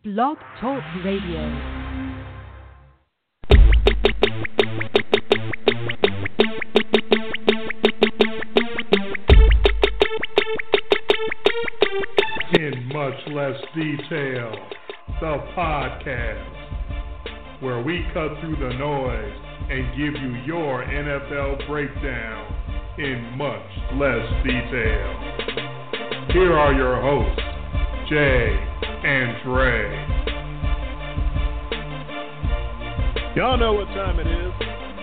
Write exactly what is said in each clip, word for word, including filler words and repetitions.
Blog Talk Radio. In much less detail, the podcast, where we cut through the noise and give you your N F L breakdown in much less detail. Here are your hosts, Jay and Dre. Y'all know what time it is.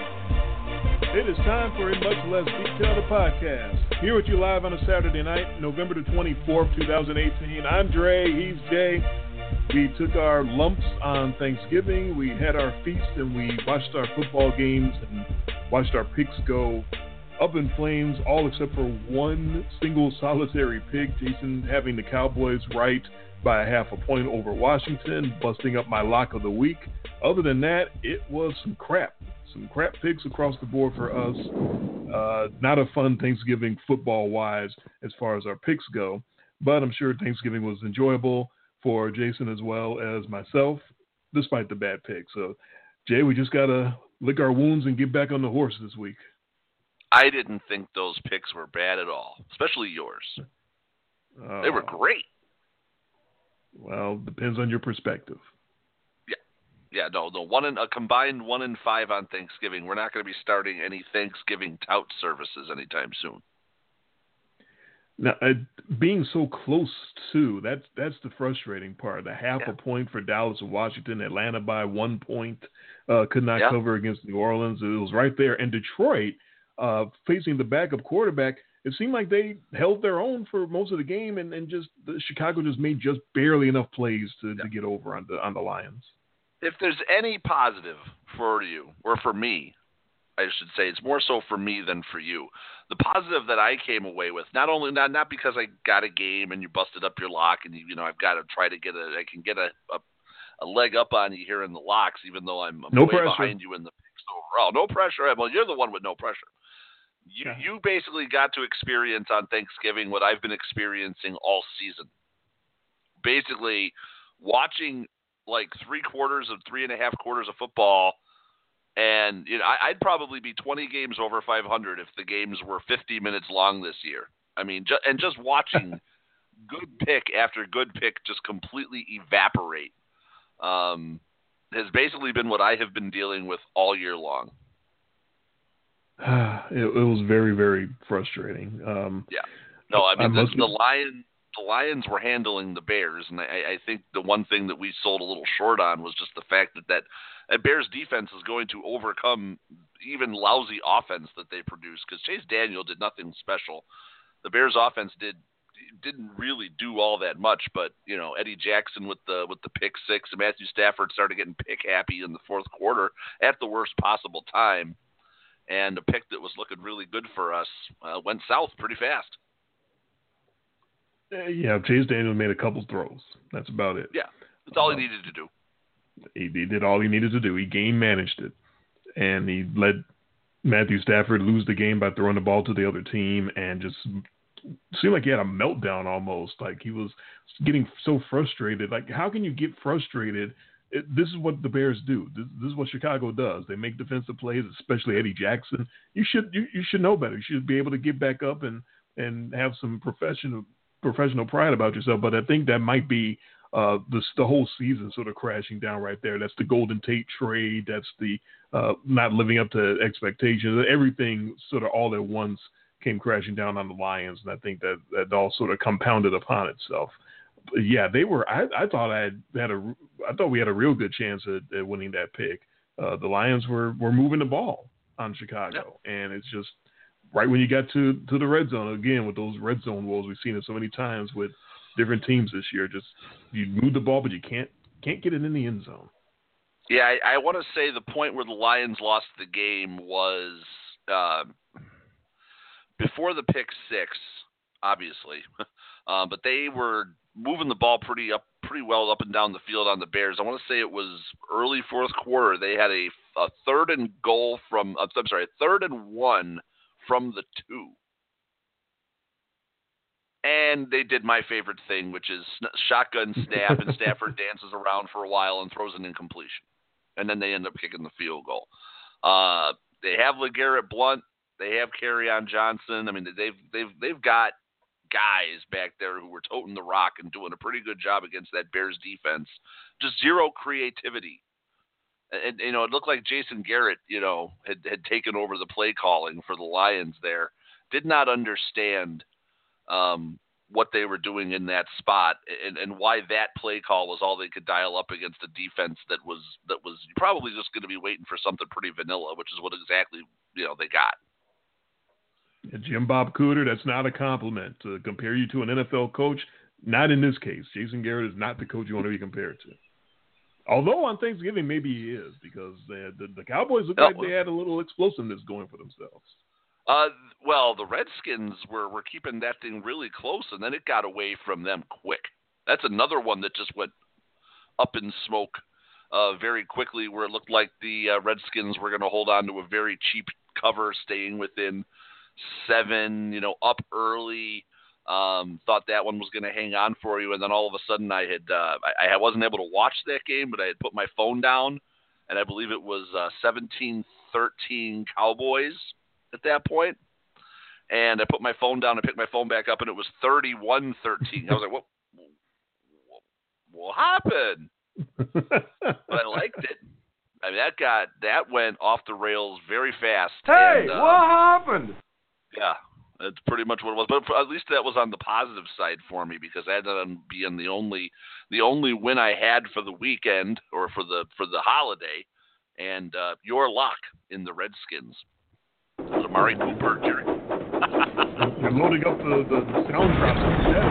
It is time for In Much Less Detail, the podcast. Here with you live on a Saturday night, November the twenty-fourth, twenty eighteen. I'm Dre, he's Jay. We took our lumps on Thanksgiving. We had our feast and we watched our football games and watched our picks go up in flames, all except for one single solitary pick. Jason having the Cowboys right by a half a point over Washington, busting up my lock of the week. Other than that, it was some crap. Some crap picks across the board for us. Uh, not a fun Thanksgiving football-wise as far as our picks go, but I'm sure Thanksgiving was enjoyable for Jason as well as myself, despite the bad pick. So, Jay, we just got to lick our wounds and get back on the horse this week. I didn't think those picks were bad at all, especially yours. Uh, they were great. Well, depends on your perspective. Yeah, yeah, no, no. One in a combined one in five on Thanksgiving. We're not going to be starting any Thanksgiving tout services anytime soon. Now, uh, being so close to that's that's the frustrating part. The half yeah. a point for Dallas and Washington, Atlanta by one point, uh, could not yeah. cover against New Orleans. It was right there, and Detroit uh, facing the backup quarterback. It seemed like they held their own for most of the game, and, and just the, Chicago just made just barely enough plays to, yeah. to get over on the on the Lions. If there's any positive for you, or for me, I should say, it's more so for me than for you. The positive that I came away with, not only not not because I got a game and you busted up your lock, and you, you know I've got to try to get a I can get a, a a leg up on you here in the locks, even though I'm, I'm no way pressure. behind you in the picks overall. No pressure. Well, you're the one with no pressure. You yeah. you basically got to experience on Thanksgiving what I've been experiencing all season. Basically, watching like three quarters of three and a half quarters of football, and you know I, I'd probably be twenty games over five hundred if the games were fifty minutes long this year. I mean, ju- and just watching good pick after good pick just completely evaporate um, has basically been what I have been dealing with all year long. It, it was very, very frustrating. Um, yeah. No, I mean, I the, the Lions the Lions were handling the Bears, and I, I think the one thing that we sold a little short on was just the fact that that, that Bears defense is going to overcome even lousy offense that they produce, because Chase Daniel did nothing special. The Bears offense did didn't really do all that much, but you know Eddie Jackson with the with the pick six, and Matthew Stafford started getting pick happy in the fourth quarter at the worst possible time. And a pick that was looking really good for us uh, went south pretty fast. Uh, yeah, Chase Daniel made a couple throws. That's about it. Yeah, that's all uh, he needed to do. He, he did all he needed to do. He game managed it. And he let Matthew Stafford lose the game by throwing the ball to the other team, and just seemed like he had a meltdown almost. Like he was getting so frustrated. Like, how can you get frustrated? It, this is what the Bears do. This, this is what Chicago does. They make defensive plays, especially Eddie Jackson. You should you, you should know better. You should be able to get back up and, and have some professional professional pride about yourself. But I think that might be uh, the the whole season sort of crashing down right there. That's the Golden Tate trade. That's the uh, not living up to expectations. Everything sort of all at once came crashing down on the Lions, and I think that that all sort of compounded upon itself. Yeah, they were. I, I thought I had, had a. I thought we had a real good chance at, at winning that pick. Uh, the Lions were, were moving the ball on Chicago, yep. and it's just right when you got to, to the red zone again with those red zone woes. We've seen it so many times with different teams this year. Just you move the ball, but you can't can't get it in the end zone. Yeah, I, I want to say the point where the Lions lost the game was uh, before the pick six, obviously, uh, but they were moving the ball pretty up, pretty well up and down the field on the Bears. I want to say it was early fourth quarter. They had a, a third and goal from, I'm sorry, a third and one from the two. And they did my favorite thing, which is shotgun snap, and Stafford dances around for a while and throws an incompletion. And then they end up kicking the field goal. Uh, they have LeGarrette Blount. They have Kerryon Johnson. I mean, they've they've they've got guys back there who were toting the rock and doing a pretty good job against that Bears defense. Just zero creativity. And, you know, it looked like Jason Garrett, you know, had, had taken over the play calling for the Lions there. Did not understand um, what they were doing in that spot and, and why that play call was all they could dial up against a defense that was that was probably just going to be waiting for something pretty vanilla, which is what exactly, you know, they got. Yeah, Jim Bob Cooter, that's not a compliment. To compare you to an N F L coach, not in this case. Jason Garrett is not the coach you want to be compared to. Although on Thanksgiving, maybe he is, because they, the, the Cowboys looked like they had a little explosiveness going for themselves. Uh, well, the Redskins were, were keeping that thing really close, and then it got away from them quick. That's another one that just went up in smoke uh, very quickly, where it looked like the uh, Redskins were going to hold on to a very cheap cover, staying within seven, you know, up early. Um, thought that one was going to hang on for you, and then all of a sudden I had uh, I, I wasn't able to watch that game, but I had put my phone down, and I believe it was uh, seventeen thirteen Cowboys at that point. And I put my phone down and picked my phone back up, and it was thirty-one thirteen. I was like, what, what, what happened? But I liked it. I mean, that got that went off the rails very fast. Hey, and, uh, what happened? Yeah. That's pretty much what it was, but at least that was on the positive side for me, because that ended up being the only the only win I had for the weekend or for the for the holiday, and uh, your luck in the Redskins. It was Amari Cooper, Jerry. You're loading up the, the sound drops.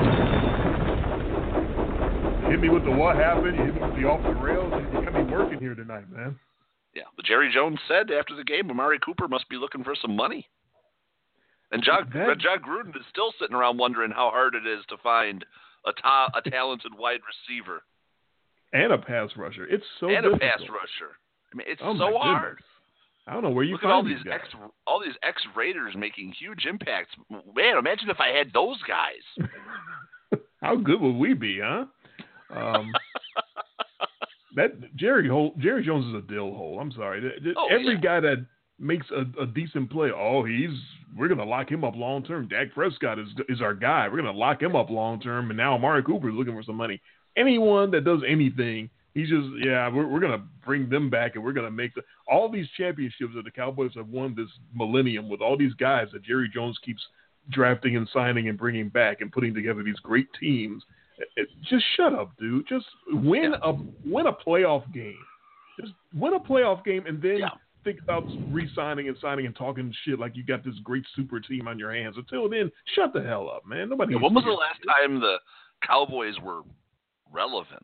You hit me with the what happened. You hit me with the off the rails. You got me working here tonight, man. Yeah, but Jerry Jones said after the game, Amari Cooper must be looking for some money. And John, that, John Gruden is still sitting around wondering how hard it is to find a, ta- a talented wide receiver. And a pass rusher. It's so And difficult. a pass rusher. I mean, it's oh so hard. I don't know where you Look find at all these these guys. ex, all these ex-Raiders making huge impacts. Man, imagine if I had those guys. How good would we be, huh? Um, that Jerry Hol- Jerry Jones is a dill hole. I'm sorry. Oh, Every yeah. guy that makes a, a decent play, oh, he's we're gonna lock him up long term. Dak Prescott is is our guy. We're gonna lock him up long term. And now Amari Cooper is looking for some money. Anyone that does anything, he's just yeah, we're we're gonna bring them back, and we're gonna make the, all these championships that the Cowboys have won this millennium with all these guys that Jerry Jones keeps drafting and signing and bringing back and putting together these great teams. It, it, just shut up, dude. Just win a win a playoff game. Just win a playoff game, and then. Yeah. Think about re-signing and signing and talking shit like you got this great super team on your hands. Until then, shut the hell up, man. Nobody. Yeah, when was the last time the Cowboys were relevant?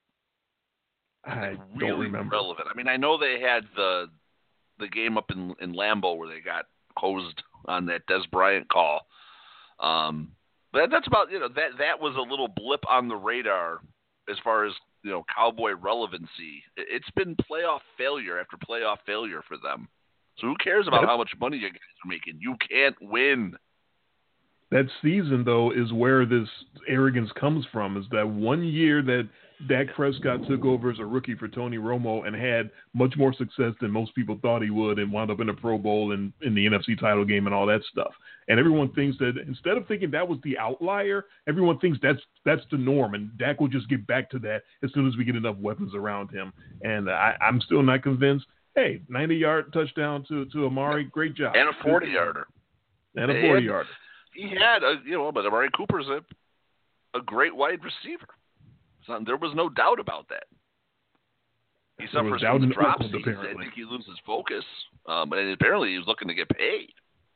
I like, don't really remember. Relevant. I mean, I know they had the the game up in in Lambeau where they got hosed on that Des Bryant call. Um, but that's about you know that that was a little blip on the radar as far as. You know, Cowboy relevancy. It's been playoff failure after playoff failure for them. So who cares about That's, how much money you guys are making? You can't win. That season, though, is where this arrogance comes from. Is that one year that Dak Prescott took over as a rookie for Tony Romo and had much more success than most people thought he would, and wound up in a Pro Bowl and in the N F C title game and all that stuff. And everyone thinks that instead of thinking that was the outlier, everyone thinks that's that's the norm, and Dak will just get back to that as soon as we get enough weapons around him. And I, I'm still not convinced. Hey, ninety-yard touchdown to, to Amari, great job. And a forty-yarder. And a forty-yarder. He had, a, you know, but Amari Cooper's a, a great wide receiver. So there was no doubt about that. He suffers from the drop season. I think he loses focus, um, and apparently he was looking to get paid.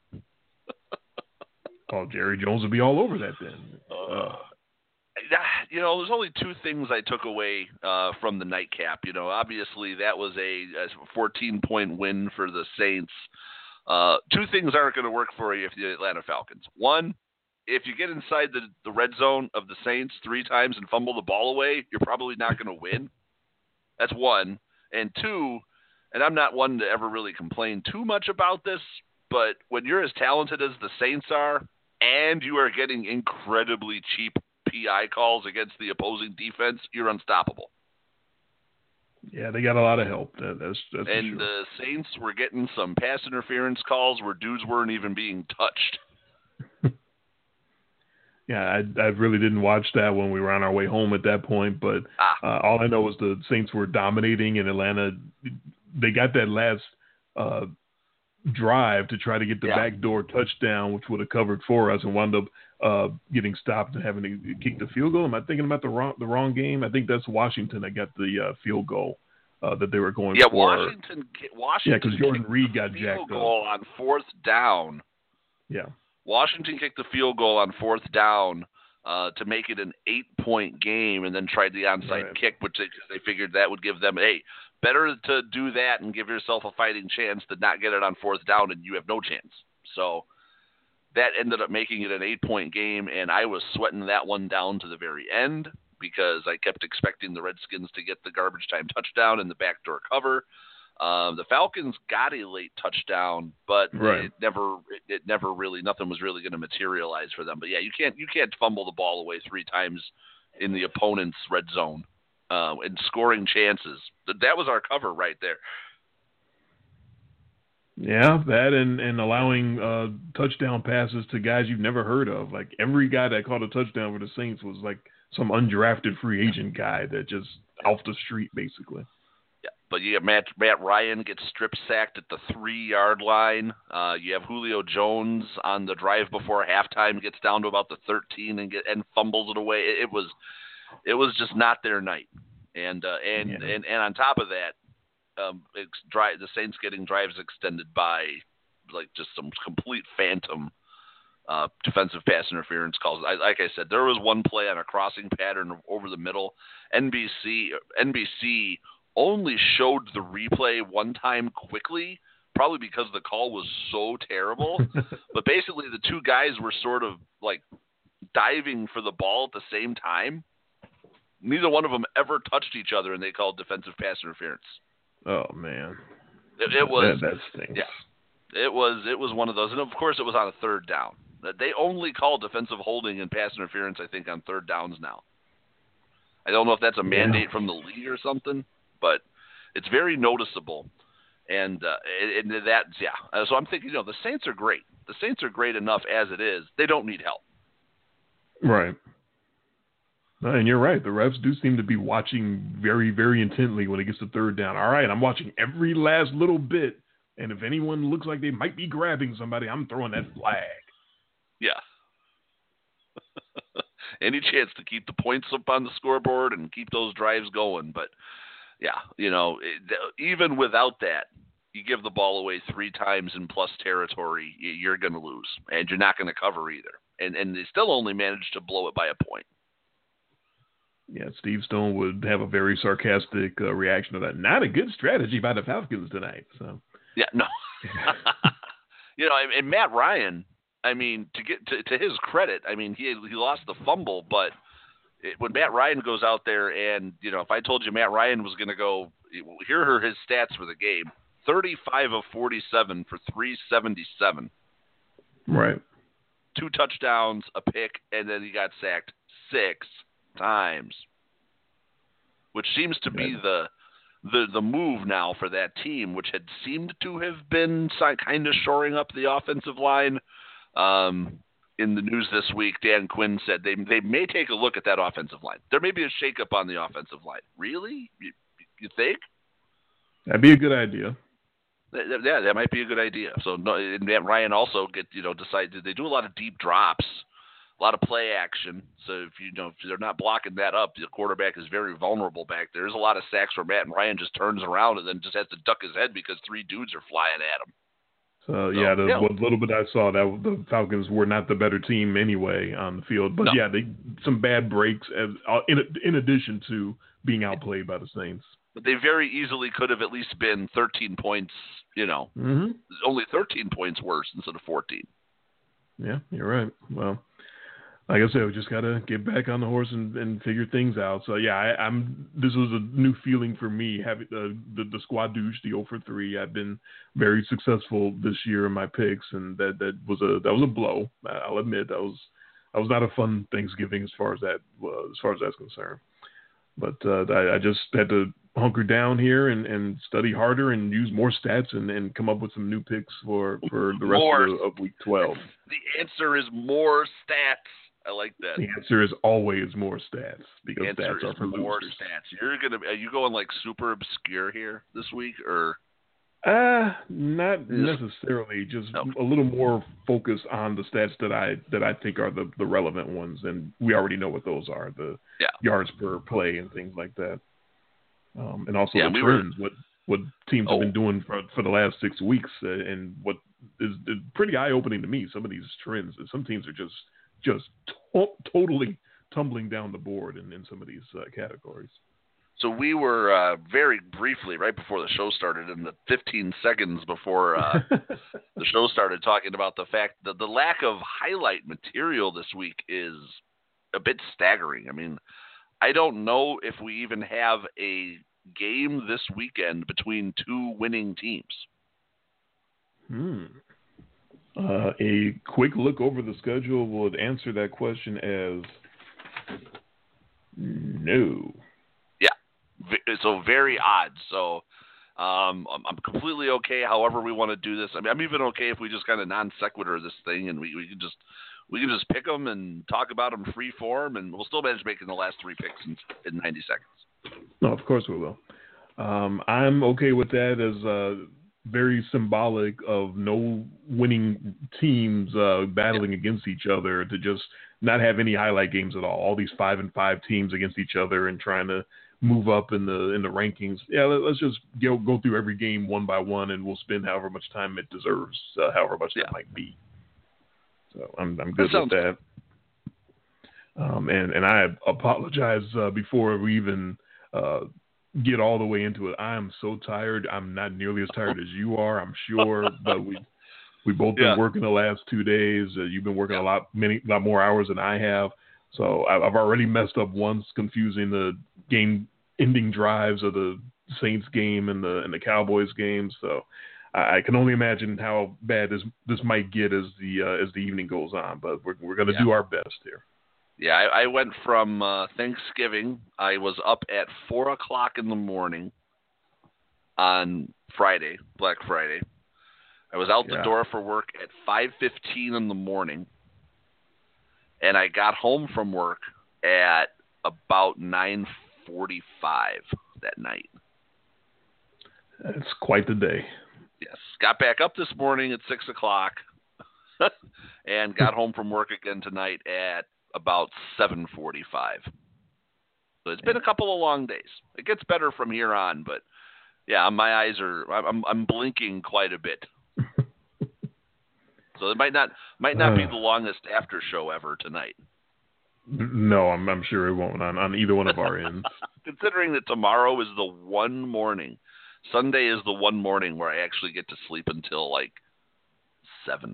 Oh, Jerry Jones would be all over that then. Uh, you know, there's only two things I took away uh, from the nightcap. You know, obviously that was a fourteen-point win for the Saints. Uh, two things aren't going to work for you if you're the Atlanta Falcons. One, if you get inside the, the red zone of the Saints three times and fumble the ball away, you're probably not going to win. That's one. And two, and I'm not one to ever really complain too much about this, but when you're as talented as the Saints are, and you are getting incredibly cheap P I calls against the opposing defense, you're unstoppable. Yeah, they got a lot of help. That, that's that's and for sure. the Saints were getting some pass interference calls where dudes weren't even being touched. Yeah, I I really didn't watch that when we were on our way home at that point, but Ah. uh, all I know was the Saints were dominating, and Atlanta, they got that last uh, drive to try to get the Yeah. backdoor touchdown, which would have covered for us, and wound up uh, getting stopped and having to kick the field goal. Am I thinking about the wrong the wrong game? I think that's Washington that got the uh, field goal uh, that they were going Yeah, for. Washington. Washington. Yeah, because Jordan kicked Reed the got field jacked goal up. on fourth down. Yeah. Washington kicked the field goal on fourth down uh, to make it an eight-point game, and then tried the onside Right. kick, which they, they figured that would give them, hey, better to do that and give yourself a fighting chance than not get it on fourth down and you have no chance. So that ended up making it an eight-point game, and I was sweating that one down to the very end because I kept expecting the Redskins to get the garbage time touchdown and the backdoor cover. Um, the Falcons got a late touchdown, but Right. it never, it, it never really, nothing was really going to materialize for them. But yeah, you can't, you can't fumble the ball away three times in the opponent's red zone uh, and scoring chances. That that was our cover right there. Yeah, that and, and allowing uh, touchdown passes to guys you've never heard of. Like every guy that caught a touchdown for the Saints was like some undrafted free agent guy that just off the street basically. Yeah, but you have Matt Matt Ryan gets strip sacked at the three yard line. Uh, you have Julio Jones on the drive before halftime gets down to about the thirteen and get and fumbles it away. It, it was it was just not their night. And uh, and, Yeah. and and on top of that. Um, ex- dri- the Saints getting drives extended by like just some complete phantom uh, defensive pass interference calls. I, like I said, there was one play on a crossing pattern over the middle. N B C N B C only showed the replay one time quickly, probably because the call was so terrible. But basically, the two guys were sort of like diving for the ball at the same time. Neither one of them ever touched each other, and they called defensive pass interference. Oh man, It, it was that, that stinks. yeah, it was it was one of those, and of course it was on a third down. They only call defensive holding and pass interference, I think, on third downs now. I don't know if that's a mandate Yeah. from the league or something, but it's very noticeable. And uh, and and that's yeah. Uh, So I'm thinking, you know, the Saints are great. The Saints are great enough as it is. They don't need help. Right. No, and you're right. The refs do seem to be watching very, very intently when it gets to third down. All right, I'm watching every last little bit, and if anyone looks like they might be grabbing somebody, I'm throwing that flag. Yeah. Any chance to keep the points up on the scoreboard and keep those drives going. But, yeah, you know, it, even without that, you give the ball away three times in plus territory, you're going to lose. And you're not going to cover either. And, and they still only managed to blow it by a point. Yeah, Steve Stone would have a very sarcastic uh, reaction to that. Not a good strategy by the Falcons tonight. So, yeah, no. You know, and, and Matt Ryan, I mean, to get to, to his credit, I mean, he he lost the fumble, but it, when Matt Ryan goes out there and, you know, if I told you Matt Ryan was going to go, here are his stats for the game, thirty-five of forty-seven for three seventy-seven. right. Two touchdowns, a pick, and then he got sacked six times, which seems to be the the the move now for that team, which had seemed to have been kind of shoring up the offensive line. Um, in the news this week, Dan Quinn said they they may take a look at that offensive line. There may be a shakeup on the offensive line. Really? You, you think? That'd be a good idea. Yeah, that might be a good idea. So no, and Matt Ryan also get you know decided they do a lot of deep drops. A lot of play action, so if you know if they're not blocking that up, the quarterback is very vulnerable back there. There's a lot of sacks where Matt and Ryan just turns around and then just has to duck his head because three dudes are flying at him. So, So, yeah, the yeah. what little bit I saw, that the Falcons were not the better team anyway on the field. But No. yeah, they some bad breaks as, uh, in in addition to being outplayed by the Saints. But they very easily could have at least been thirteen points. You know, Mm-hmm. only thirteen points worse instead of fourteen. Yeah, you're right. Well. like I said, we just gotta get back on the horse and, and figure things out. So yeah, I, I'm. This was a new feeling for me having uh, the the squad douche, the zero for three. I've been very successful this year in my picks, and that, that was a that was a blow. I'll admit that was that was not a fun Thanksgiving as far as that uh, as far as that's concerned. But uh, I, I just had to hunker down here and, and study harder and use more stats and, and come up with some new picks for, for the rest more. of, the, of week twelve. The answer is more stats. I like that. The answer is always more stats because the answer stats are is for more losers. stats. You're gonna are you going like super obscure here this week or? Uh, not necessarily. Just no. a little more focus on the stats that I that I think are the, the relevant ones, and we already know what those are: the yeah. yards per play and things like that, um, and also yeah, the we trends. Were... What what teams oh. have been doing for for the last six weeks, uh, and what is, is pretty eye opening to me. Some of these trends. Some teams are just just to- totally tumbling down the board in, in some of these uh, categories. So we were uh, very briefly, right before the show started, in the fifteen seconds before uh, the show started, talking about the fact that the lack of highlight material this week is a bit staggering. I mean, I don't know if we even have a game this weekend between two winning teams. Hmm. Uh, a quick look over the schedule would answer that question as no. So very odd. So um, I'm completely okay however we want to do this. I mean, I'm even okay if we just kind of non sequitur this thing and we, we can just we can just pick them and talk about them free form, and we'll still manage making the last three picks in, in ninety seconds. No, of course we will. Um, I'm okay with that as uh, very symbolic of no winning teams uh, battling yeah. against each other, to just not have any highlight games at all. All these five and five teams against each other and trying to move up in the in the rankings. Yeah, let, let's just go, go through every game one by one, and we'll spend however much time it deserves, uh, however much yeah. that might be. So I'm I'm good that with that. Um, and and I apologize uh, before we even uh, get all the way into it. I am so tired. I'm not nearly as tired as you are, I'm sure, but we we both been yeah. working the last two days. Uh, you've been working yeah. a lot many lot more hours than I have. So I've already messed up once, confusing the game-ending drives of the Saints game and the and the Cowboys game. So I can only imagine how bad this this might get as the uh, as the evening goes on. But we're we're going to yeah. do our best here. Yeah, I, I went from uh, Thanksgiving. I was up at four o'clock in the morning on Friday, Black Friday. I was out yeah. the door for work at five fifteen in the morning. And I got home from work at about nine forty-five that night. That's quite the day. Yes. Got back up this morning at six o'clock and got home from work again tonight at about seven forty-five. So it's been a couple of long days. It gets better from here on, but yeah, my eyes are I'm I'm blinking quite a bit. So it might not might not uh, be the longest after show ever tonight. No, I'm I'm sure it won't on, on either one of our ends. Considering that tomorrow is the one morning, Sunday is the one morning where I actually get to sleep until like seven.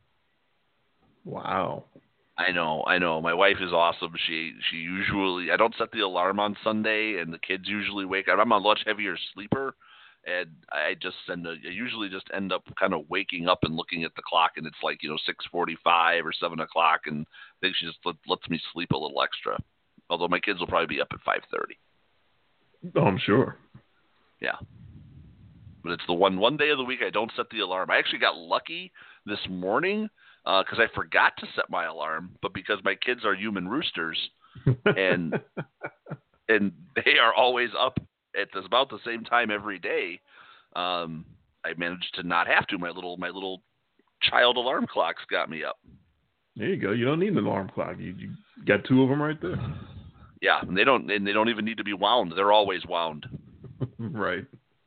Wow. I know, I know. My wife is awesome. She she usually I don't set the alarm on Sunday, and the kids usually wake up. I'm a much heavier sleeper. And I just send a, I usually just end up kind of waking up and looking at the clock, and it's like, you know, six forty-five or seven o'clock, and I think she just let, lets me sleep a little extra. Although my kids will probably be up at five thirty. Oh, I'm sure. Yeah. But it's the one one day of the week I don't set the alarm. I actually got lucky this morning because uh, I forgot to set my alarm, but because my kids are human roosters, and and they are always up at this, about the same time every day, um, I managed to not have to. My little my little child alarm clocks got me up. There you go. You don't need an alarm clock. You, you got two of them right there. Yeah, and they don't and they don't even need to be wound. They're always wound. Right.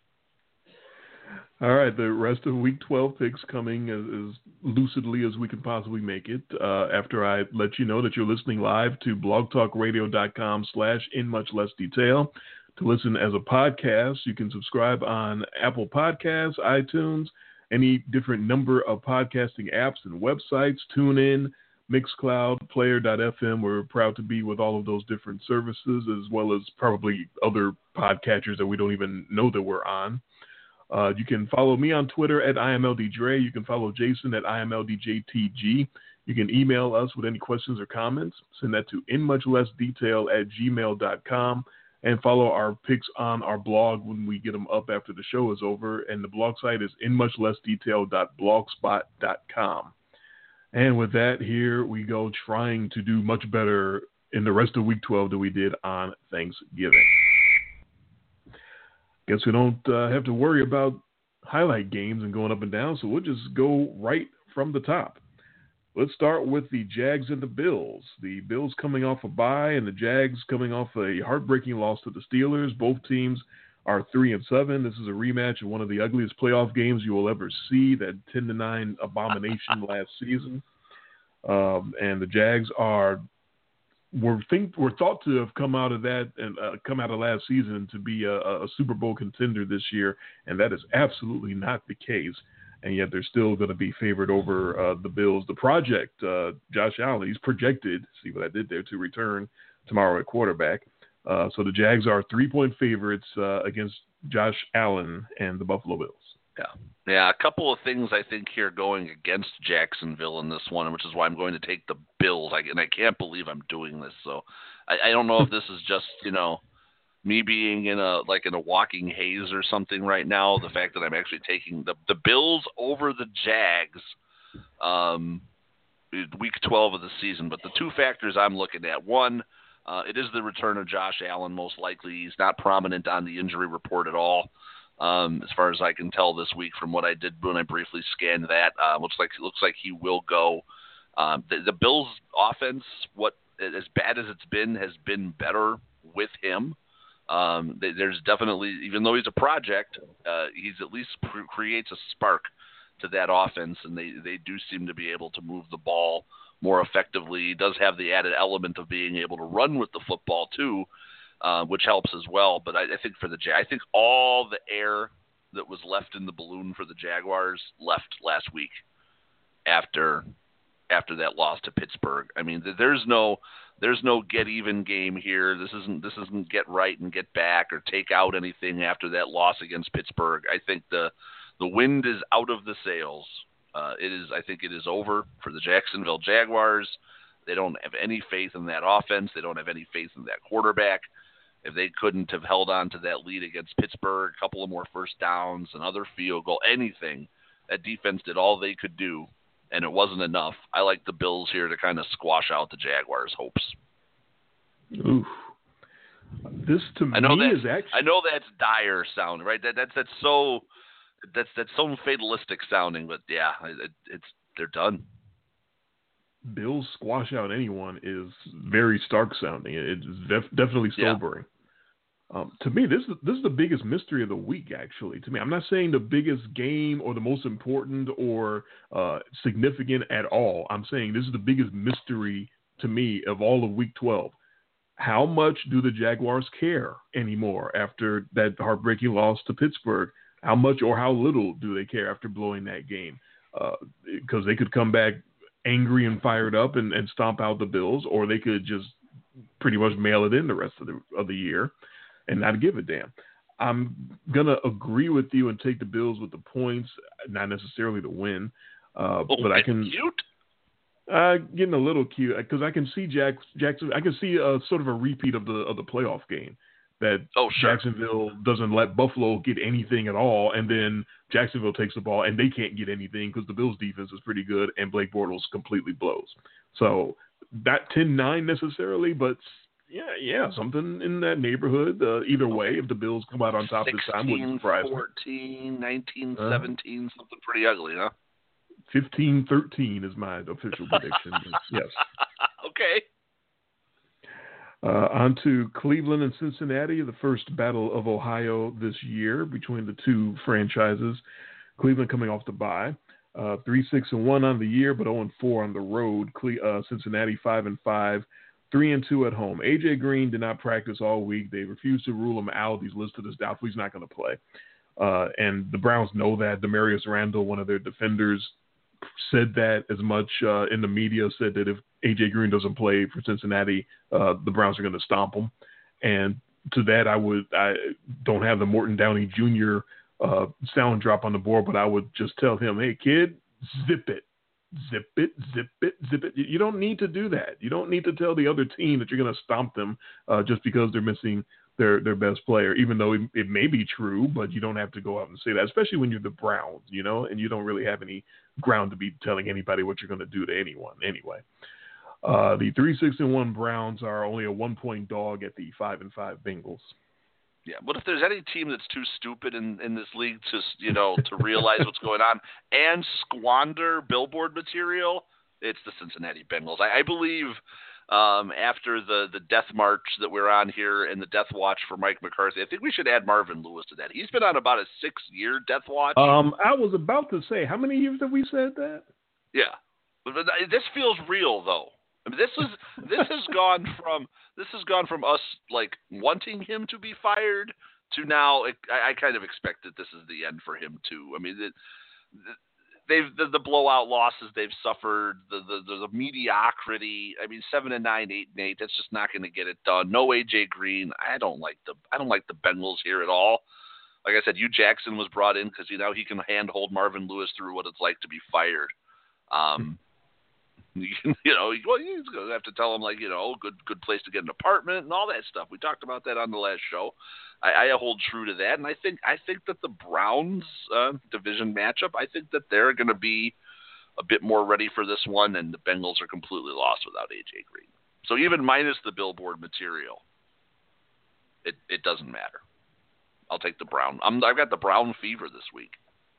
All right. The rest of Week twelve picks coming as, as lucidly as we can possibly make it. Uh, after I let you know that you're listening live to blogtalkradio.com slash in much less detail. To listen as a podcast, you can subscribe on Apple Podcasts, iTunes, any different number of podcasting apps and websites. TuneIn, Mixcloud, Player dot f m. We're proud to be with all of those different services, as well as probably other podcatchers that we don't even know that we're on. Uh, you can follow me on Twitter at I M L D Dre. You can follow Jason at I M L D J T G. You can email us with any questions or comments. Send that to in much less detail at gmail dot com. And follow our picks on our blog when we get them up after the show is over. And the blog site is in much less detail dot blogspot dot com. And with that, here we go, trying to do much better in the rest of week twelve than we did on Thanksgiving. Guess we don't uh, have to worry about highlight games and going up and down, so we'll just go right from the top. Let's start with the Jags and the Bills. The Bills coming off a bye and the Jags coming off a heartbreaking loss to the Steelers. Both teams are three and seven. This is a rematch of one of the ugliest playoff games you will ever see, that ten to nine abomination last season. Um, and the Jags are were think were thought to have come out of that and uh, come out of last season to be a, a Super Bowl contender this year, and that is absolutely not the case. And yet they're still going to be favored over uh, the Bills. The project, uh, Josh Allen, he's projected, see what I did there, to return tomorrow at quarterback. Uh, so the Jags are three-point favorites uh, against Josh Allen and the Buffalo Bills. Yeah. Yeah, a couple of things I think here going against Jacksonville in this one, which is why I'm going to take the Bills. I, and I can't believe I'm doing this. So I, I don't know if this is just, you know, me being in a like in a walking haze or something right now. The fact that I'm actually taking the, the Bills over the Jags um, week twelve of the season. But the two factors I'm looking at, one, uh, it is the return of Josh Allen most likely. He's not prominent on the injury report at all. Um, as far as I can tell this week from what I did when I briefly scanned that, uh, looks like looks like he will go. Um, the, the Bills' offense, what as bad as it's been, has been better with him. Um, they, there's definitely, even though he's a project, uh, he's at least pr- creates a spark to that offense, and they, they do seem to be able to move the ball more effectively. He does have the added element of being able to run with the football too. Uh, which helps as well, but I, I think for the Jag, I think all the air that was left in the balloon for the Jaguars left last week after after that loss to Pittsburgh. I mean, there's no there's no get even game here. This isn't this isn't get right and get back or take out anything after that loss against Pittsburgh. I think the the wind is out of the sails. Uh, it is. I think it is over for the Jacksonville Jaguars. They don't have any faith in that offense. They don't have any faith in that quarterback. If they couldn't have held on to that lead against Pittsburgh, a couple of more first downs, another field goal, anything, that defense did all they could do, and it wasn't enough. I like the Bills here to kind of squash out the Jaguars' hopes. Oof. This to I know me that, is actually. I know that's dire sounding, right? That that's that's so that's that's so fatalistic sounding, but yeah, it, it's they're done. Bills squash out anyone is very stark sounding. It's def- definitely sobering. Yeah. Um, to me, this is this is the biggest mystery of the week. Actually, to me, I'm not saying the biggest game or the most important or uh, significant at all. I'm saying this is the biggest mystery to me of all of Week twelve. How much do the Jaguars care anymore after that heartbreaking loss to Pittsburgh? How much or how little do they care after blowing that game? Because uh, they could come back angry and fired up and, and stomp out the Bills, or they could just pretty much mail it in the rest of the of the year and not give a damn. I'm gonna agree with you and take the Bills with the points, not necessarily the win, uh, oh, but I can cute. Uh, getting a little cute because I can see Jack Jackson. I can see a sort of a repeat of the of the playoff game. That oh, sure. Jacksonville doesn't let Buffalo get anything at all, and then Jacksonville takes the ball and they can't get anything because the Bills' defense is pretty good and Blake Bortles completely blows. So not ten nine necessarily, but yeah, yeah, something in that neighborhood. Uh, either way, if the Bills come out on top this time, wouldn't surprise me. fourteen, nineteen, seventeen, uh, something pretty ugly, huh? fifteen thirteen is my official prediction. Yes. Okay. Uh, on to Cleveland and Cincinnati, the first battle of Ohio this year between the two franchises. Cleveland coming off the bye, uh, three six and one on the year, but zero and four on the road. Cle- uh, Cincinnati five and five, three and two at home. A J Green did not practice all week. They refused to rule him out. He's listed as doubtful. He's not going to play. Uh, and the Browns know that. Demarius Randall, one of their defenders, said that as much uh, in the media, said that if A J Green doesn't play for Cincinnati, uh, the Browns are going to stomp him. And to that, I would I don't have the Morton Downey Junior uh, sound drop on the board, but I would just tell him, hey, kid, zip it. Zip it, zip it, zip it. You don't need to do that. You don't need to tell the other team that you're going to stomp them uh, just because they're missing their, their best player, even though it, it may be true, but you don't have to go out and say that, especially when you're the Browns, you know, and you don't really have any ground to be telling anybody what you're going to do to anyone anyway. Uh, the three six and one Browns are only a one-point dog at the five and five Bengals. Yeah, but if there's any team that's too stupid in, in this league to, you know, to realize what's going on and squander billboard material, it's the Cincinnati Bengals. I, I believe um, after the, the death march that we're on here and the death watch for Mike McCarthy, I think we should add Marvin Lewis to that. He's been on about a six-year death watch. Um, I was about to say, how many years have we said that? Yeah. But, but this feels real, though. I mean, this is this has gone from this has gone from us like wanting him to be fired to now. It, I, I kind of expect that this is the end for him too. I mean, it, they've the, the blowout losses they've suffered, the, the the the mediocrity. I mean, seven and nine, eight and eight. That's just not going to get it done. No A J Green. I don't like the I don't like the Bengals here at all. Like I said, Hugh Jackson was brought in because you know he can handhold Marvin Lewis through what it's like to be fired. Um, You know, well, he's going to have to tell him, like, you know, good good place to get an apartment and all that stuff. We talked about that on the last show. I, I hold true to that, and I think I think that the Browns uh, division matchup, I think that they're going to be a bit more ready for this one, and the Bengals are completely lost without A J Green. So even minus the billboard material, it it doesn't matter. I'll take the Brown. I'm, I've got the Brown fever this week.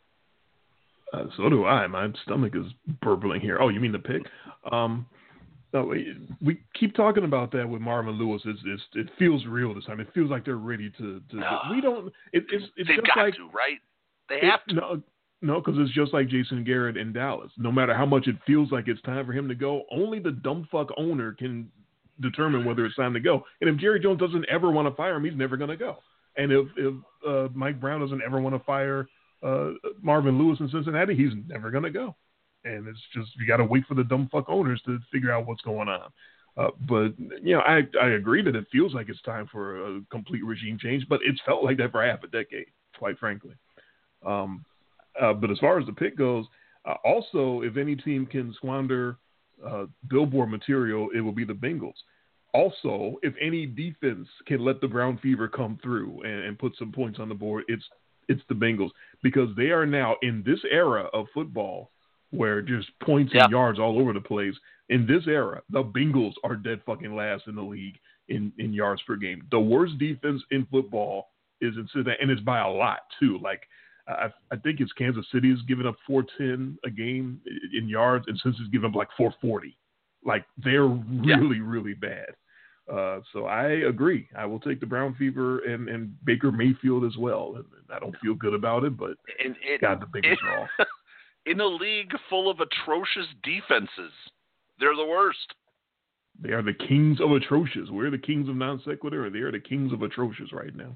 Uh, so do I. My stomach is burbling here. Oh, you mean the pick? Um, no, we, we keep talking about that with Marvin Lewis. It's, it's, it feels real this time. It feels like they're ready to. to no. We don't. It, it's it's They've just got like to, right? They it, have to. No, no, because it's just like Jason Garrett in Dallas. No matter how much it feels like it's time for him to go, only the dumb fuck owner can determine whether it's time to go. And if Jerry Jones doesn't ever want to fire him, he's never going to go. And if if uh, Mike Brown doesn't ever want to fire Uh, Marvin Lewis in Cincinnati, he's never going to go. And it's just, you got to wait for the dumb fuck owners to figure out what's going on. Uh, but, you know, I, I agree that it feels like it's time for a complete regime change, but it's felt like that for half a decade, quite frankly. Um, uh, but as far as the pick goes, uh, also, if any team can squander uh, billboard material, it will be the Bengals. Also, if any defense can let the Brown fever come through and, and put some points on the board, it's it's the Bengals, because they are now in this era of football where just points yeah. and yards all over the place. In this era, the Bengals are dead fucking last in the league in, in yards per game. The worst defense in football is in Cincinnati, and it's by a lot too. Like I, I think it's Kansas City is giving up four ten a game in yards, and Cincinnati's giving up like four forty. Like they're really, yeah. really bad. Uh, so I agree. I will take the Brown fever and, and Baker Mayfield as well. And I don't feel good about it, but and, and, God, the biggest draw. In a league full of atrocious defenses, they're the worst. They are the kings of atrocious. We're the kings of non sequitur. They are the kings of atrocious right now.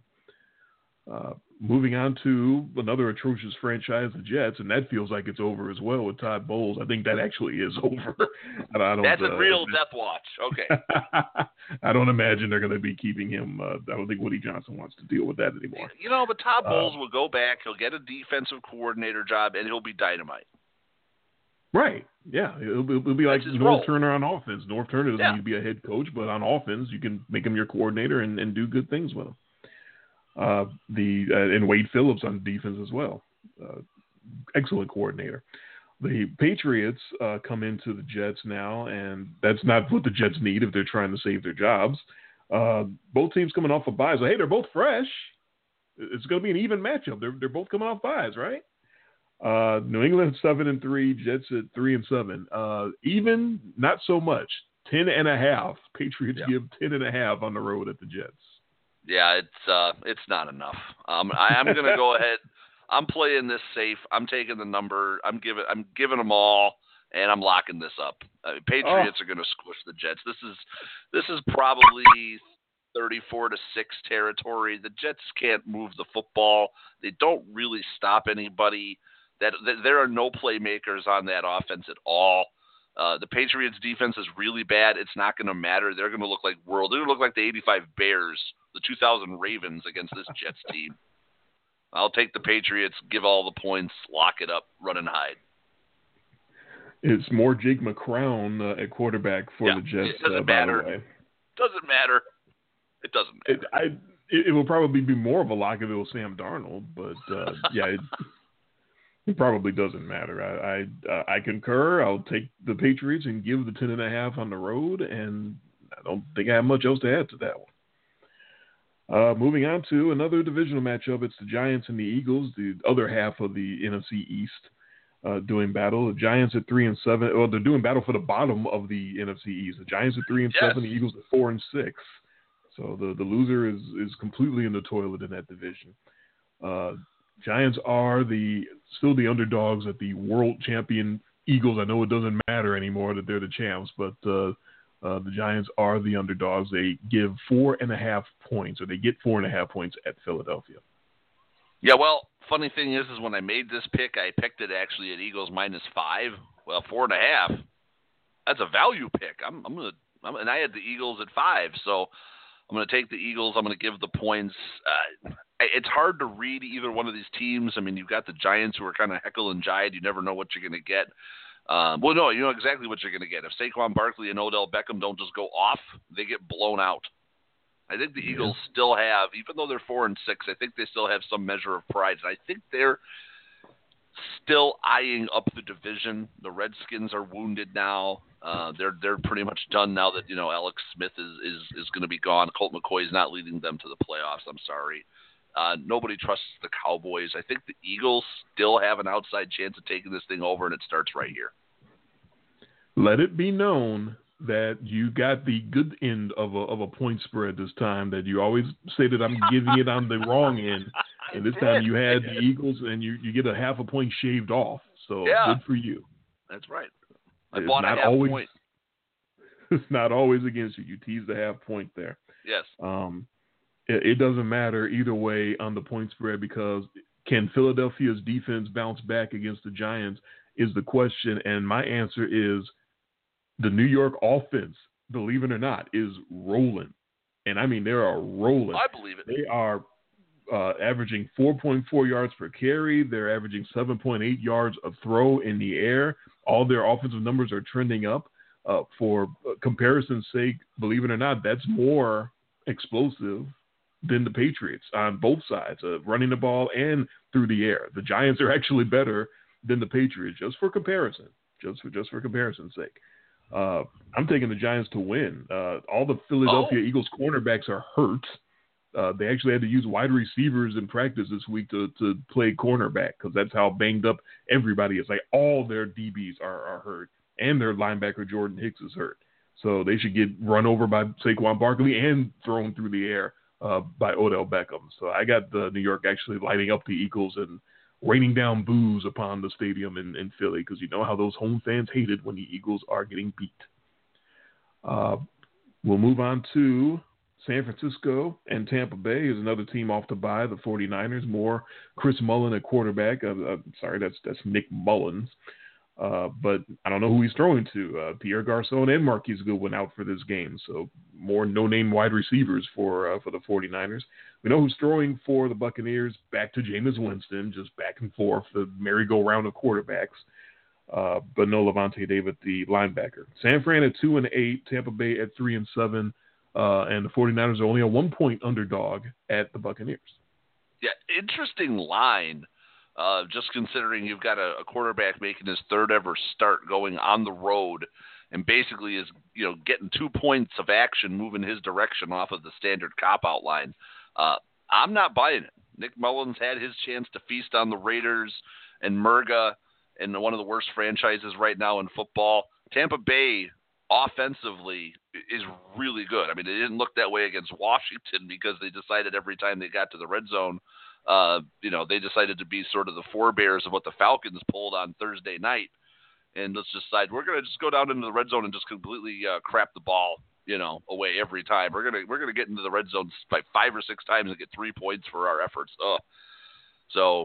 Uh, moving on to another atrocious franchise, the Jets, and that feels like it's over as well with Todd Bowles. I think that actually is over. I don't, That's a uh, real death watch. Okay. I don't imagine they're going to be keeping him. Uh, I don't think Woody Johnson wants to deal with that anymore. You know, but Todd Bowles uh, will go back. He'll get a defensive coordinator job, and he'll be dynamite. Right. Yeah. It'll, it'll be like North role. Turner on offense. North Turner doesn't yeah. need to be a head coach, but on offense, you can make him your coordinator and, and do good things with him. Uh, the uh, and Wade Phillips on defense as well. Uh, excellent coordinator. The Patriots uh, come into the Jets now, and that's not what the Jets need if they're trying to save their jobs. Uh, both teams coming off of buys. So, hey, they're both fresh. It's going to be an even matchup. They're they're both coming off buys, right? Uh, New England seven and three, Jets at three and seven. Uh, even, not so much. Ten and a half. Patriots yeah. give ten and a half on the road at the Jets. Yeah, it's uh, it's not enough. Um, I, I'm going to go ahead. I'm playing this safe. I'm taking the number. I'm giving. I'm giving them all, and I'm locking this up. Uh, Patriots oh. are going to squish the Jets. This is this is probably thirty-four to six territory. The Jets can't move the football. They don't really stop anybody. That, that there are no playmakers on that offense at all. Uh, the Patriots defense is really bad. It's not going to matter. They're going to look like world. They're going to look like the eighty-five Bears, the two thousand Ravens against this Jets team. I'll take the Patriots, give all the points, lock it up, run and hide. It's more Jake McCrown uh, at quarterback for yeah, the Jets. It doesn't uh, by matter. The way. Doesn't matter. It doesn't matter. It, I, it, it will probably be more of a lock if it was Sam Darnold, but uh, yeah, it, it probably doesn't matter. I I, uh, I concur. I'll take the Patriots and give the ten and a half on the road, and I don't think I have much else to add to that one. Uh, moving on to another divisional matchup, it's the Giants and the Eagles, the other half of the N F C East, uh, doing battle. The Giants at three and seven. Well, they're doing battle for the bottom of the N F C East. The Giants at three and yes. seven. The Eagles at four and six. So the, the loser is is completely in the toilet in that division. Uh, Giants are the still the underdogs at the world champion Eagles. I know it doesn't matter anymore that they're the champs, but uh, uh, the Giants are the underdogs. They give four and a half points, or they get four and a half points at Philadelphia. Yeah, well, funny thing is, is when I made this pick, I picked it actually at Eagles minus five. Well, four and a half. That's a value pick. I'm, I'm gonna, I'm, and I had the Eagles at five, so I'm gonna take the Eagles. I'm gonna give the points. Uh, it's hard to read either one of these teams. I mean, you've got the Giants who are kind of heckle and jive. You never know what you're gonna get. Um, well, no, you know exactly what you're gonna get. If Saquon Barkley and Odell Beckham don't just go off, they get blown out. I think the yeah. Eagles still have, even though they're four and six, I think they still have some measure of pride. And I think they're still eyeing up the division. The Redskins are wounded now. Uh, they're they're pretty much done now that you know Alex Smith is is, is going to be gone. Colt McCoy is not leading them to the playoffs. I'm sorry. Uh, nobody trusts the Cowboys. I think the Eagles still have an outside chance of taking this thing over, and it starts right here. Let it be known that you got the good end of a of a point spread this time, that you always say that I'm giving it on the wrong end, and this time you had the Eagles, and you, you get a half a point shaved off. So yeah. good for you. That's right. I it's bought a half always, point. It's not always against you. You teased the half point there. Yes. Um, it, it doesn't matter either way on the point spread, because can Philadelphia's defense bounce back against the Giants is the question, and my answer is the New York offense, believe it or not, is rolling. And I mean, they are rolling. I believe it. They are uh, averaging four point four yards per carry. They're averaging seven point eight yards a throw in the air. All their offensive numbers are trending up. Uh, for comparison's sake, believe it or not, that's more explosive than the Patriots on both sides, uh, running the ball and through the air. The Giants are actually better than the Patriots, just for comparison, just for just for comparison's sake. Uh, I'm taking the Giants to win. Uh, all the Philadelphia oh. Eagles cornerbacks are hurt. Uh, they actually had to use wide receivers in practice this week to, to play cornerback, because that's how banged up everybody is. Like, all their D Bs are, are hurt, and their linebacker Jordan Hicks is hurt. So they should get run over by Saquon Barkley and thrown through the air uh, by Odell Beckham. So I got the New York actually lighting up the Eagles and raining down boos upon the stadium in, in Philly, because you know how those home fans hate it when the Eagles are getting beat. Uh, we'll move on to San Francisco and Tampa Bay is another team off to bye, the 49ers. More Chris Mullen at quarterback. Uh, uh, sorry, that's that's Nick Mullins. Uh, but I don't know who he's throwing to. Uh, Pierre Garçon and Marquise Goodwin out for this game. So more no-name wide receivers for uh, for the 49ers. We know who's throwing for the Buccaneers. Back to Jameis Winston, just back and forth, the merry-go-round of quarterbacks. Uh, but no Levante David, the linebacker. San Fran at two and eight, Tampa Bay at three and seven, uh, and the 49ers are only a one-point underdog at the Buccaneers. Yeah, interesting line. Uh, just considering you've got a, a quarterback making his third ever start going on the road, and basically is you know getting two points of action moving his direction off of the standard cop-out line. Uh, I'm not buying it. Nick Mullins had his chance to feast on the Raiders and Murga and one of the worst franchises right now in football. Tampa Bay offensively is really good. I mean, they didn't look that way against Washington because they decided every time they got to the red zone, uh, you know, they decided to be sort of the forebears of what the Falcons pulled on Thursday night. And let's decide we're going to just go down into the red zone and just completely uh, crap the ball, you know, away every time. We're going to we're going to get into the red zone by five or six times and get three points for our efforts. Ugh. So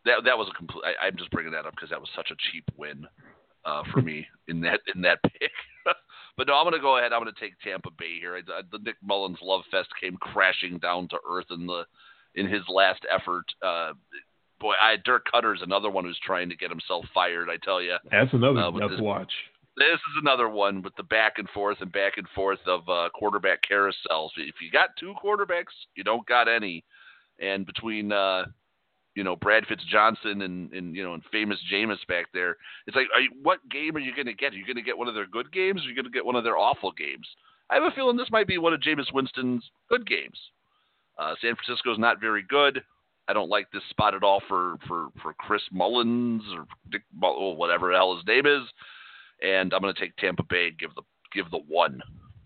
that that was a complete. I, I'm just bringing that up because that was such a cheap win uh, for me in that in that pick. But no, I'm going to go ahead. I'm going to take Tampa Bay here. I, the Nick Mullins love fest came crashing down to earth in the in his last effort. Uh, boy, I, Dirk Cutter's another one who's trying to get himself fired. I tell you, that's another uh, tough watch. This is another one with the back and forth and back and forth of uh, quarterback carousels. If you got two quarterbacks, you don't got any. And between uh, you know Brad Fitzjohnson and, and you know and famous Jameis back there, it's like, are you, what game are you going to get? Are you going to get one of their good games, or are you going to get one of their awful games? I have a feeling this might be one of Jameis Winston's good games. Uh, San Francisco's not very good. I don't like this spot at all for for, for Chris Mullins or Dick Mull- or whatever the hell his name is. And I'm going to take Tampa Bay and give the give the one.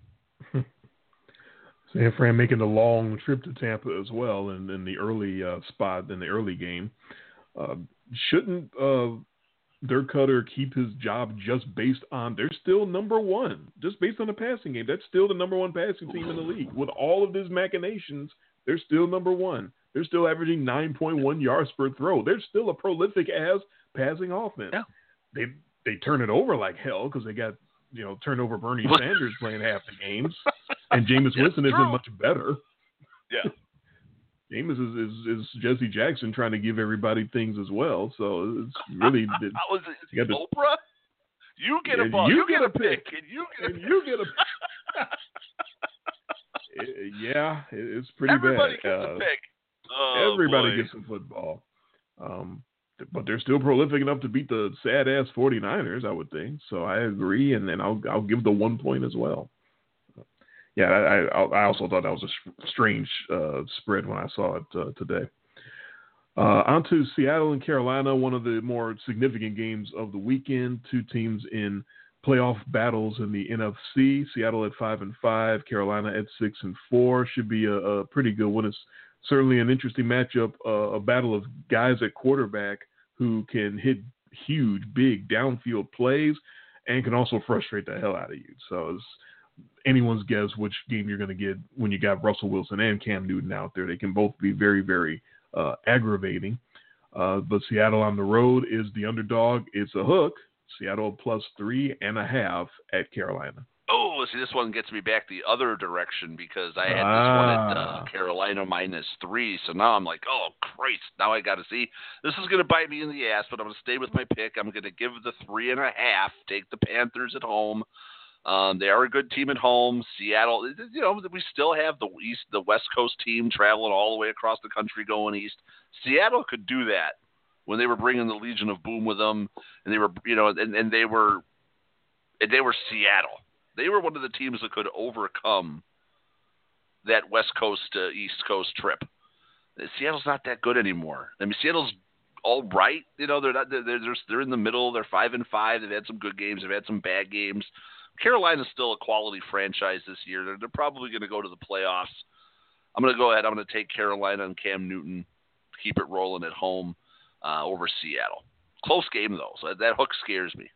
San Fran making the long trip to Tampa as well, and in the early uh, spot in the early game. Uh, shouldn't uh, Dirk Cutter keep his job just based on they're still number one, just based on the passing game? That's still the number one passing team in the league. With all of these machinations, they're still number one. They're still averaging nine point one yards per throw. They're still a prolific ass passing offense. Yeah. They they turn it over like hell because they got, you know, turned over Bernie Sanders playing half the games, and Jameis Winston isn't much better. Yeah. Jameis is, is, is Jesse Jackson trying to give everybody things as well. So it's really it, was it you got Oprah? To, you get a yeah, ball. You, You, get, get a pick. pick. And you get and a you get a it, yeah, it, it's pretty Everybody bad. gets Uh, a pick. Oh, everybody boy. gets some football. Um, but they're still prolific enough to beat the sad-ass 49ers, I would think. So I agree, and then I'll I'll give the one point as well. Yeah, I I, I also thought that was a strange uh, spread when I saw it uh, today. Uh, on to Seattle and Carolina, one of the more significant games of the weekend. Two teams in playoff battles in the N F C. Seattle at five and five, Carolina at six and four. Should be a, a pretty good one. It's certainly an interesting matchup, uh, a battle of guys at quarterback who can hit huge, big downfield plays and can also frustrate the hell out of you. So it's anyone's guess which game you're going to get when you got Russell Wilson and Cam Newton out there. They can both be very, very uh, aggravating. Uh, but Seattle on the road is the underdog. It's a hook. Seattle plus three and a half at Carolina. Oh, see, this one gets me back the other direction because I had ah. this one at uh, Carolina minus three. So now I'm like, oh, Christ, now I got to see. This is going to bite me in the ass, but I'm going to stay with my pick. I'm going to give the three and a half, take the Panthers at home. Um, they are a good team at home. Seattle, you know, we still have the East, the West Coast team traveling all the way across the country going east. Seattle could do that when they were bringing the Legion of Boom with them, and they were, you know, and, and they were, and they were Seattle. They were one of the teams that could overcome that West Coast to East Coast trip. Seattle's not that good anymore. I mean, Seattle's all right. You know, they're not. They're they're, they're in the middle. They're five and five. They've had some good games. They've had some bad games. Carolina's still a quality franchise this year. They're, they're probably going to go to the playoffs. I'm going to go ahead. I'm going to take Carolina and Cam Newton, keep it rolling at home uh, over Seattle. Close game though, so that hook scares me.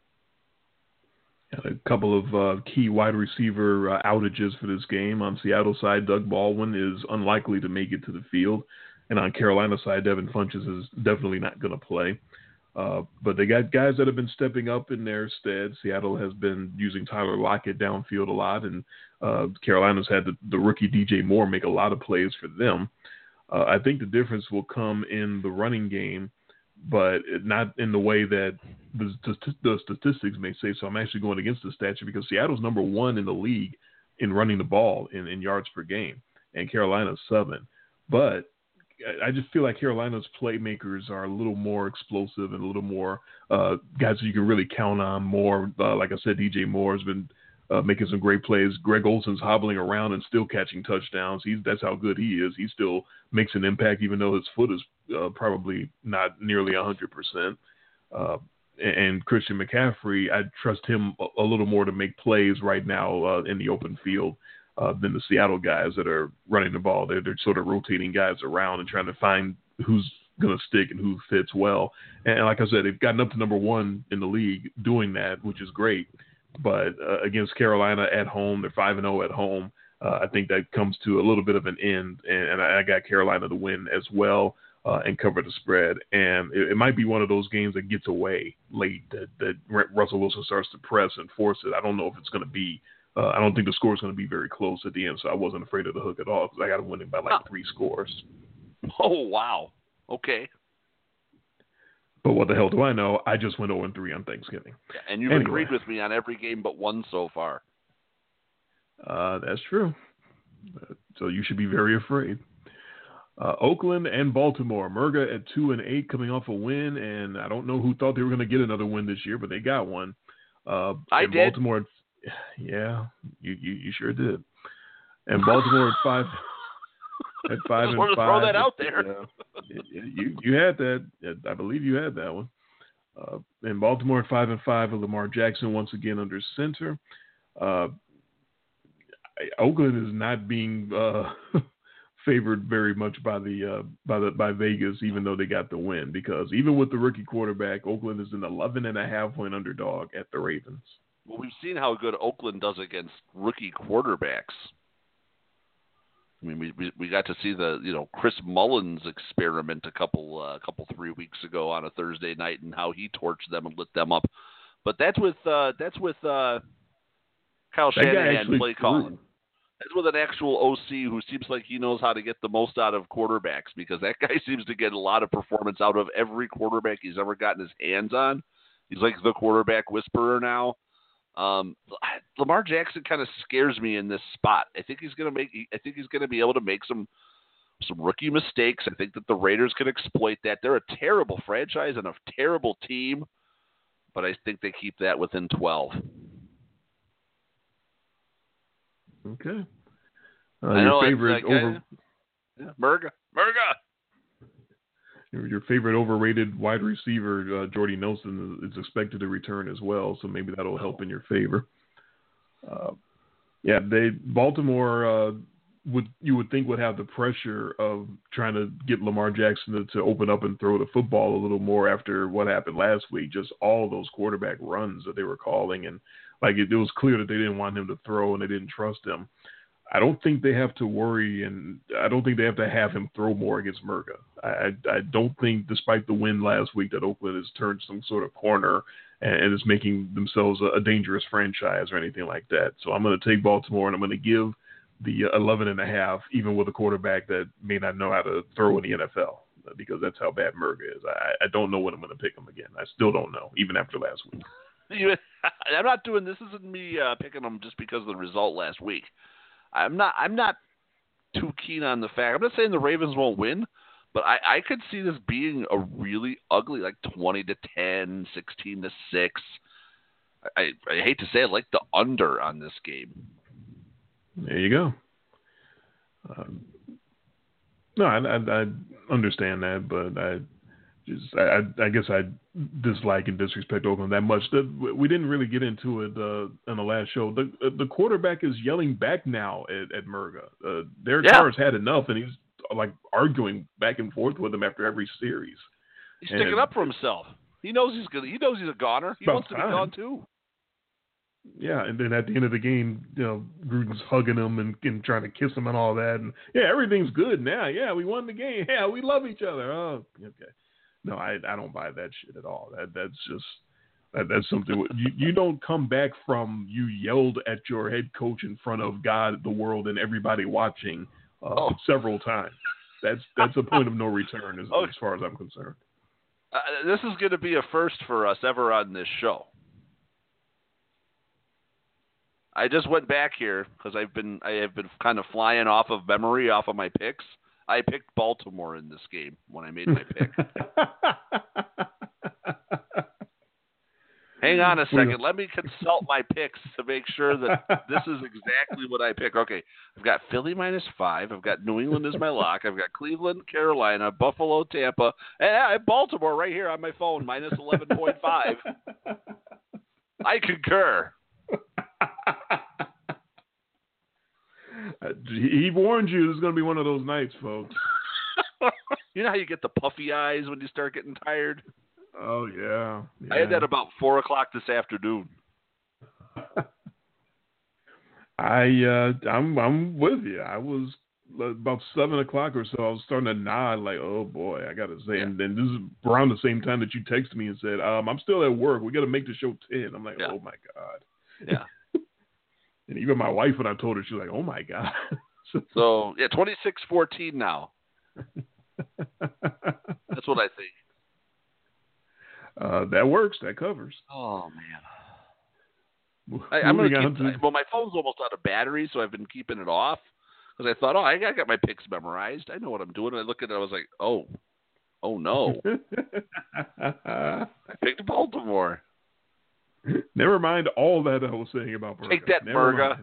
A couple of uh, key wide receiver uh, outages for this game. On Seattle side, Doug Baldwin is unlikely to make it to the field. And on Carolina side, Devin Funchess is definitely not going to play. Uh, but they got guys that have been stepping up in their stead. Seattle has been using Tyler Lockett downfield a lot, and uh, Carolina's had the, the rookie D J Moore make a lot of plays for them. Uh, I think the difference will come in the running game, but not in the way that the, the statistics may say. So I'm actually going against the statute because Seattle's number one in the league in running the ball in, in yards per game, and Carolina's seven. But I just feel like Carolina's playmakers are a little more explosive and a little more uh, guys that you can really count on more. Uh, like I said, D J Moore has been uh, making some great plays. Greg Olson's hobbling around and still catching touchdowns. He's that's how good he is. He still makes an impact, even though his foot is uh, probably not nearly one hundred percent. Uh, and Christian McCaffrey, I trust him a, a little more to make plays right now uh, in the open field. Uh, than the Seattle guys that are running the ball. They're, they're sort of rotating guys around and trying to find who's going to stick and who fits well. And like I said, they've gotten up to number one in the league doing that, which is great. But uh, against Carolina at home, they're five and oh at home. uh, I think that comes to a little bit of an end, and, and I, I got Carolina to win as well uh, and cover the spread. And it, it might be one of those games that gets away late, that, that Russell Wilson starts to press and force it. I don't know if it's going to be. Uh, I don't think the score is going to be very close at the end, so I wasn't afraid of the hook at all because I got to win it by like three scores. Oh wow! Okay. But what the hell do I know? I just went oh and three on Thanksgiving. Yeah, and you've anyway. agreed with me on every game but one so far. Uh, that's true. Uh, so you should be very afraid. Uh, Oakland and Baltimore. Murga at two and eight, coming off a win, and I don't know who thought they were going to get another win this year, but they got one. Uh, I and did. Baltimore, yeah, you, you you sure did. And Baltimore at five. At five and to five. Throw that out there. Yeah, you you had that. I believe you had that one. Uh, and Baltimore at five and five. And Lamar Jackson once again under center. Uh, Oakland is not being uh, favored very much by the uh, by the by Vegas, even though they got the win. Because even with the rookie quarterback, Oakland is an eleven and a half point underdog at the Ravens. Well, we've seen how good Oakland does against rookie quarterbacks. I mean, we, we we got to see the you know Chris Mullins experiment a couple uh, couple three weeks ago on a Thursday night and how he torched them and lit them up. But that's with uh, that's with uh, Kyle That guy Shanahan actually play threw. calling. That's with an actual O C who seems like he knows how to get the most out of quarterbacks, because that guy seems to get a lot of performance out of every quarterback he's ever gotten his hands on. He's like the quarterback whisperer now. Um, Lamar Jackson kind of scares me in this spot. I think he's going to make. I think he's going to be able to make some some rookie mistakes. I think that the Raiders can exploit that. They're a terrible franchise and a terrible team, but I think they keep that within twelve. Okay. Uh, I know your favorite it's like, over. uh, yeah, Murga, Murga. Your, your favorite overrated wide receiver, uh, Jordy Nelson, is expected to return as well, so maybe that'll help in your favor. Uh, yeah, they Baltimore uh, would you would think would have the pressure of trying to get Lamar Jackson to, to open up and throw the football a little more after what happened last week. Just all those quarterback runs that they were calling, and like it, it was clear that they didn't want him to throw and they didn't trust him. I don't think they have to worry, and I don't think they have to have him throw more against Murga. I, I, I don't think, despite the win last week, that Oakland has turned some sort of corner and, and is making themselves a, a dangerous franchise or anything like that. So I'm going to take Baltimore, and I'm going to give the eleven and a half, even with a quarterback that may not know how to throw in the N F L, because that's how bad Murga is. I, I don't know when I'm going to pick him again. I still don't know, even after last week. I'm not doing this. Isn't me uh, picking them just because of the result last week. I'm not. I'm not too keen on the fact. I'm not saying the Ravens won't win, but I, I could see this being a really ugly, like twenty to ten, sixteen to six. I, I hate to say it, like the under on this game. There you go. Um, no, I, I, I understand that, but I just I, I guess I dislike and disrespect Oakland that much. The, we didn't really get into it uh, on the last show. The the quarterback is yelling back now at, at Murga. Uh, Derek yeah. Carr's had enough, and he's like arguing back and forth with him after every series. He's and sticking up for himself. He knows he's good. He knows he's a goner. He wants to be gone too. Yeah, and then at the end of the game, you know, Gruden's hugging him and, and trying to kiss him and all that. And yeah, everything's good now. Yeah, we won the game. Yeah, we love each other. Oh, okay. No, I I don't buy that shit at all. That that's just that, that's something you you don't come back from. You yelled at your head coach in front of God, the world, and everybody watching uh, oh. several times. That's that's a point of no return as, oh. as far as I'm concerned. Uh, this is going to be a first for us ever on this show. I just went back here because I've been I have been kind of flying off of memory, off of my picks. I picked Baltimore in this game when I made my pick. Hang on a second. Let me consult my picks to make sure that this is exactly what I pick. Okay, I've got Philly minus five. I've got New England as my lock. I've got Cleveland, Carolina, Buffalo, Tampa, and I have Baltimore right here on my phone, minus eleven point five. I concur. He warned you this is going to be one of those nights, folks. You know how you get the puffy eyes when you start getting tired? Oh, yeah. yeah. I had that about four o'clock this afternoon. I, I uh, I'm I'm with you. I was about seven o'clock or so. I was starting to nod, like, oh boy, I gotta say. Yeah. And then this is around the same time that you texted me and said, um, I'm still at work. We got to make the show ten. I'm like, yeah. Oh my god. Yeah. And even my wife, when I told her, she was like, oh my god. So yeah, twenty-six fourteen now. That's what I think. Uh, that works. That covers. Oh man. I, I'm gonna keep, to... well, my phone's almost out of battery, so I've been keeping it off because I thought, oh, I got, I got my picks memorized. I know what I'm doing. And I look at it, I was like, oh, oh no, I picked Baltimore. Never mind all that I was saying about Burga. Take that, Burga.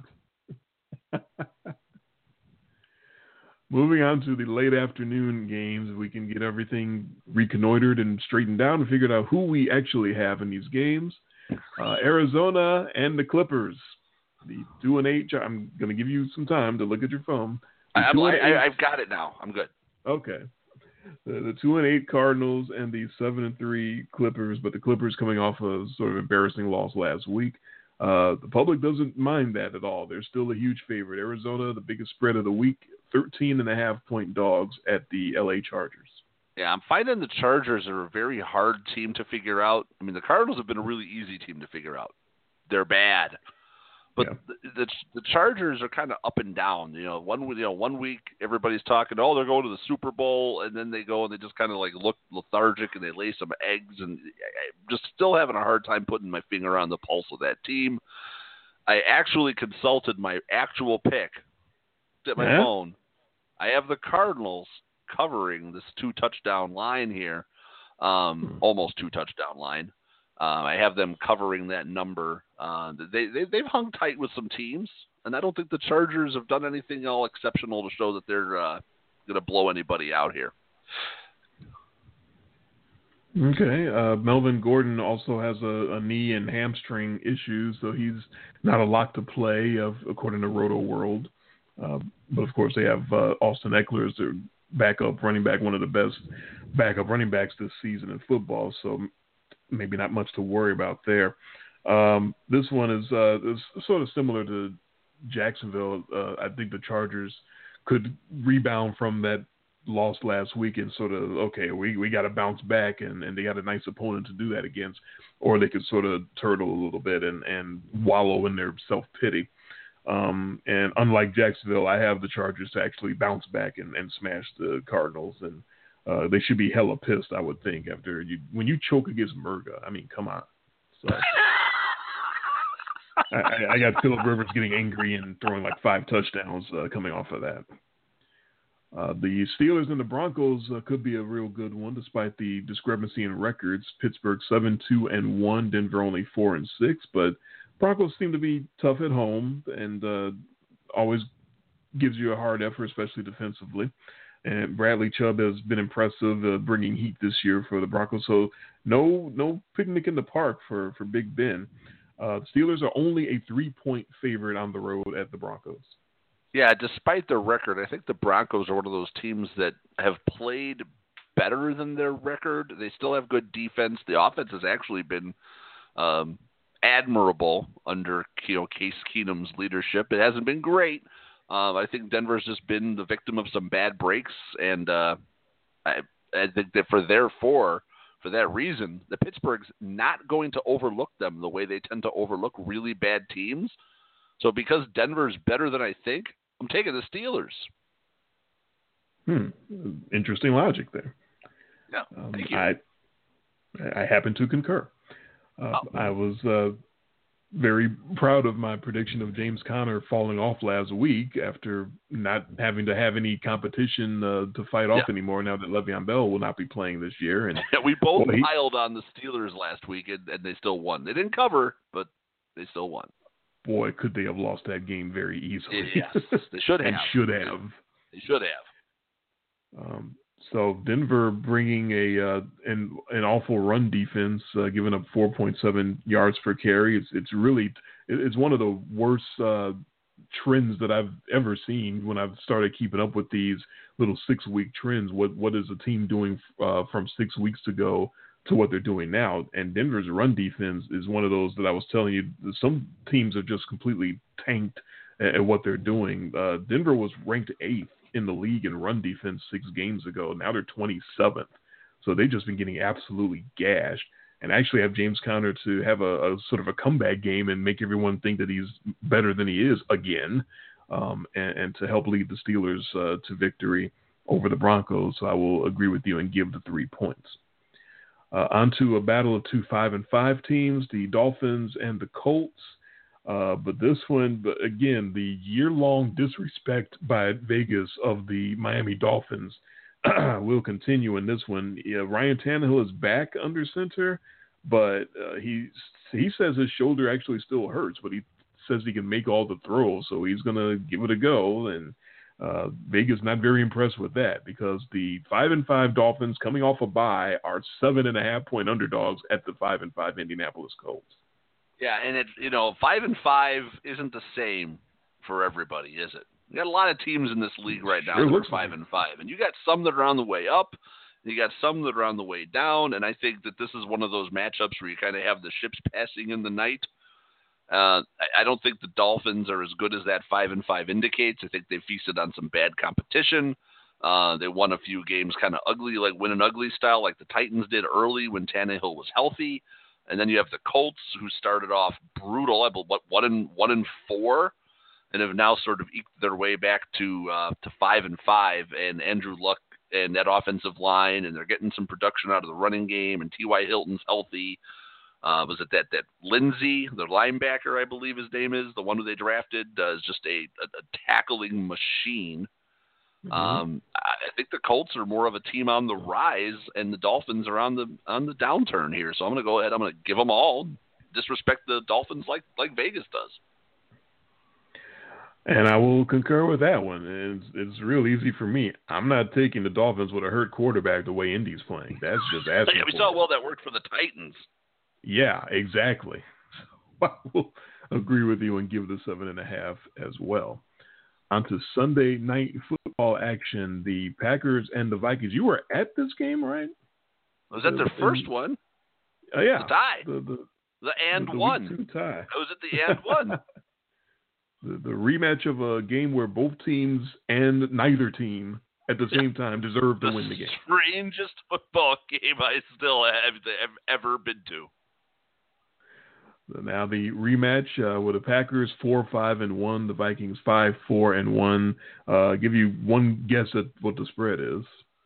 Moving on to the late afternoon games, we can get everything reconnoitered and straightened out and figured out who we actually have in these games. Uh, Arizona and the Clippers. The two and eight. I'm going to give you some time to look at your phone. I, I, I've got it now. I'm good. Okay. The, the two and eight Cardinals and the seven and three Clippers, but the Clippers coming off a sort of embarrassing loss last week. Uh, the public doesn't mind that at all. They're still a huge favorite. Arizona, the biggest spread of the week, thirteen and a half point dogs at the L A Chargers. Yeah, I'm finding the Chargers are a very hard team to figure out. I mean, the Cardinals have been a really easy team to figure out. They're bad. But yeah. the, the the Chargers are kind of up and down. You know, one you know one week everybody's talking, oh, they're going to the Super Bowl, and then they go and they just kind of like look lethargic and they lay some eggs, and I'm just still having a hard time putting my finger on the pulse of that team. I actually consulted my actual pick at my yeah. phone. I have the Cardinals covering this two touchdown line here, um, hmm. almost two touchdown line. Uh, I have them covering that number. Uh, they, they, they've hung tight with some teams, and I don't think the Chargers have done anything all exceptional to show that they're uh, going to blow anybody out here. Okay. Uh, Melvin Gordon also has a, a knee and hamstring issue, so he's not a lot to play, of, according to Roto World. Uh, but, of course, they have uh, Austin Eckler as their backup running back, one of the best backup running backs this season in football, so maybe not much to worry about there. Um, this one is, uh, is sort of similar to Jacksonville. Uh, I think the Chargers could rebound from that loss last week and sort of, okay, we, we got to bounce back, and, and they got a nice opponent to do that against, or they could sort of turtle a little bit and, and wallow in their self-pity. Um, and unlike Jacksonville, I have the Chargers to actually bounce back and, and smash the Cardinals, and uh, they should be hella pissed, I would think, after you when you choke against Murga. I mean, come on. So I, I got Phillip Rivers getting angry and throwing like five touchdowns uh, coming off of that. Uh, the Steelers and the Broncos uh, could be a real good one, despite the discrepancy in records. Pittsburgh seven two and one, Denver only four and six, but Broncos seem to be tough at home and uh, always gives you a hard effort, especially defensively. And Bradley Chubb has been impressive, uh, bringing heat this year for the Broncos. So no, no picnic in the park for for Big Ben. Uh, the Steelers are only a three-point favorite on the road at the Broncos. Yeah, despite their record, I think the Broncos are one of those teams that have played better than their record. They still have good defense. The offense has actually been um, admirable under you know, Case Keenum's leadership. It hasn't been great. Uh, I think Denver's just been the victim of some bad breaks, and uh, I, I think that for therefore, for that reason, the Pittsburgh's not going to overlook them the way they tend to overlook really bad teams. So because Denver's better than I think, I'm taking the Steelers. Hmm. Interesting logic there. Yeah, um, thank you. I, I happen to concur. Uh, oh. I was uh, very proud of my prediction of James Conner falling off last week after not having to have any competition uh, to fight off yeah. anymore now that Le'Veon Bell will not be playing this year. And we both well, he, piled on the Steelers last week, and, and they still won. They didn't cover, but they still won. Boy, could they have lost that game very easily. Yes, they should have. and should have. They should have. Um, so Denver bringing a uh, an an awful run defense, uh, giving up four point seven yards per carry. It's it's really it's one of the worst uh, trends that I've ever seen when I've started keeping up with these little six week trends. What what is a team doing uh, from six weeks ago to what they're doing now? And Denver's run defense is one of those that I was telling you, some teams are just completely tanked at, at what they're doing. Uh, Denver was ranked eighth in the league in run defense six games ago. Now they're twenty-seventh. So they've just been getting absolutely gashed. And actually have James Conner to have a, a sort of a comeback game and make everyone think that he's better than he is again, um, and, and to help lead the Steelers uh, to victory over the Broncos. So I will agree with you and give the three points. Uh, on to a battle of two five and five teams, the Dolphins and the Colts. Uh, but this one, but again, the year-long disrespect by Vegas of the Miami Dolphins will continue in this one. Yeah, Ryan Tannehill is back under center, but uh, he he says his shoulder actually still hurts, but he says he can make all the throws, so he's going to give it a go. And uh, Vegas not very impressed with that because the five and five Dolphins coming off a bye are seven and a half point underdogs at the five and five Indianapolis Colts. Yeah, and it you know five and five isn't the same for everybody, is it? You got a lot of teams in this league right now sure that looks are five like. and five, and you got some that are on the way up, and you got some that are on the way down. And I think that this is one of those matchups where you kind of have the ships passing in the night. Uh, I, I don't think the Dolphins are as good as that five and five indicates. I think they feasted on some bad competition. Uh, they won a few games kind of ugly, like win an ugly style, like the Titans did early when Tannehill was healthy. And then you have the Colts, who started off brutal, I believe, what one and one and four, and have now sort of eked their way back to uh, to five and five. And Andrew Luck and that offensive line, and they're getting some production out of the running game. And T Y. Hilton's healthy. Uh, was it that that Lindsey, the linebacker, I believe his name is, the one who they drafted, uh, is just a, a, a tackling machine. Mm-hmm. Um, I think the Colts are more of a team on the rise, and the Dolphins are on the on the downturn here. So I'm going to go ahead. I'm going to give them all. Disrespect the Dolphins like like Vegas does. And I will concur with that one. It's, it's real easy for me. I'm not taking the Dolphins with a hurt quarterback the way Indy's playing. That's just asking. Yeah, we saw how well that worked for the Titans. Yeah, exactly. I will agree with you and give the seven and a half as well. On to Sunday night football action. The Packers and the Vikings. You were at this game, right? Was that their first one? Oh, uh, yeah. The tie. The, the, the and the one. Week two tie. I was at the and one. the, the rematch of a game where both teams and neither team at the same time deserve to the win the game. Strangest football game I still have, have ever been to. Now the rematch uh, with the Packers four five and one, the Vikings five four and one. Uh, give you one guess at what the spread is.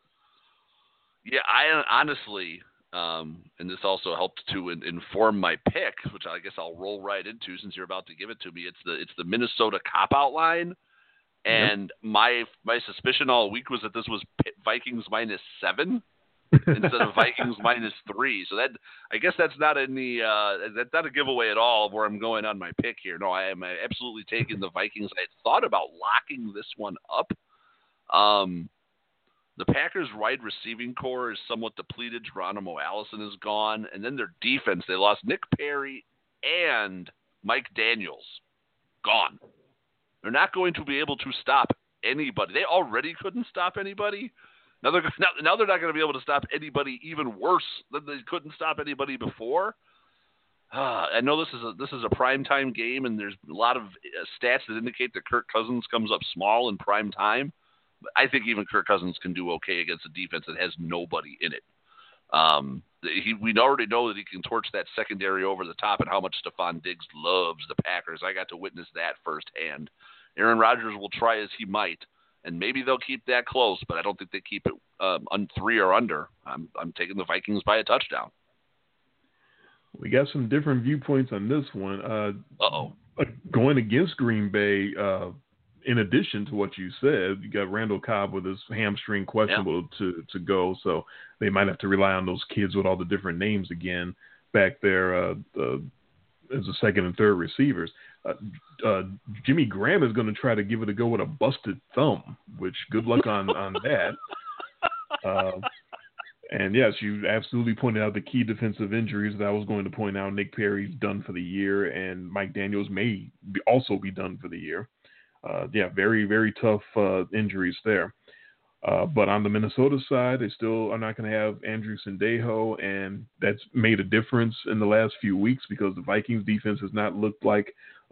Yeah, I honestly, um, and this also helped to in, inform my pick, which I guess I'll roll right into since you're about to give it to me. It's the it's the Minnesota cop-out line, and yep. my my suspicion all week was that this was Vikings minus seven. Instead of Vikings minus three. So that, I guess that's not any, uh, that's not a giveaway at all of where I'm going on my pick here. No, I am absolutely taking the Vikings. I had thought about locking this one up. Um, the Packers wide receiving core is somewhat depleted. Geronimo Allison is gone. And then their defense, they lost Nick Perry and Mike Daniels. Gone. They're not going to be able to stop anybody. They already couldn't stop anybody. Now they're, now, now they're not going to be able to stop anybody even worse than they couldn't stop anybody before. Uh, I know this is a this is a primetime game, and there's a lot of uh, stats that indicate that Kirk Cousins comes up small in prime time. But I think even Kirk Cousins can do okay against a defense that has nobody in it. Um, he, we already know that he can torch that secondary over the top and how much Stephon Diggs loves the Packers. I got to witness that firsthand. Aaron Rodgers will try as he might. And maybe they'll keep that close, but I don't think they keep it um, on three or under. I'm I'm taking the Vikings by a touchdown. We got some different viewpoints on this one. Uh oh. Going against Green Bay, uh, in addition to what you said, you got Randall Cobb with his hamstring questionable yeah. to, to go, so they might have to rely on those kids with all the different names again back there uh, uh, as a second and third receivers. Uh, uh, Jimmy Graham is going to try to give it a go with a busted thumb, which good luck on, on that. Uh, and yes, you absolutely pointed out the key defensive injuries that I was going to point out. Nick Perry's done for the year, and Mike Daniels may be, also be done for the year. Uh, yeah, very, very tough uh, injuries there. Uh, but on the Minnesota side, they still are not going to have Andrew Sendejo, and that's made a difference in the last few weeks because the Vikings defense has not looked like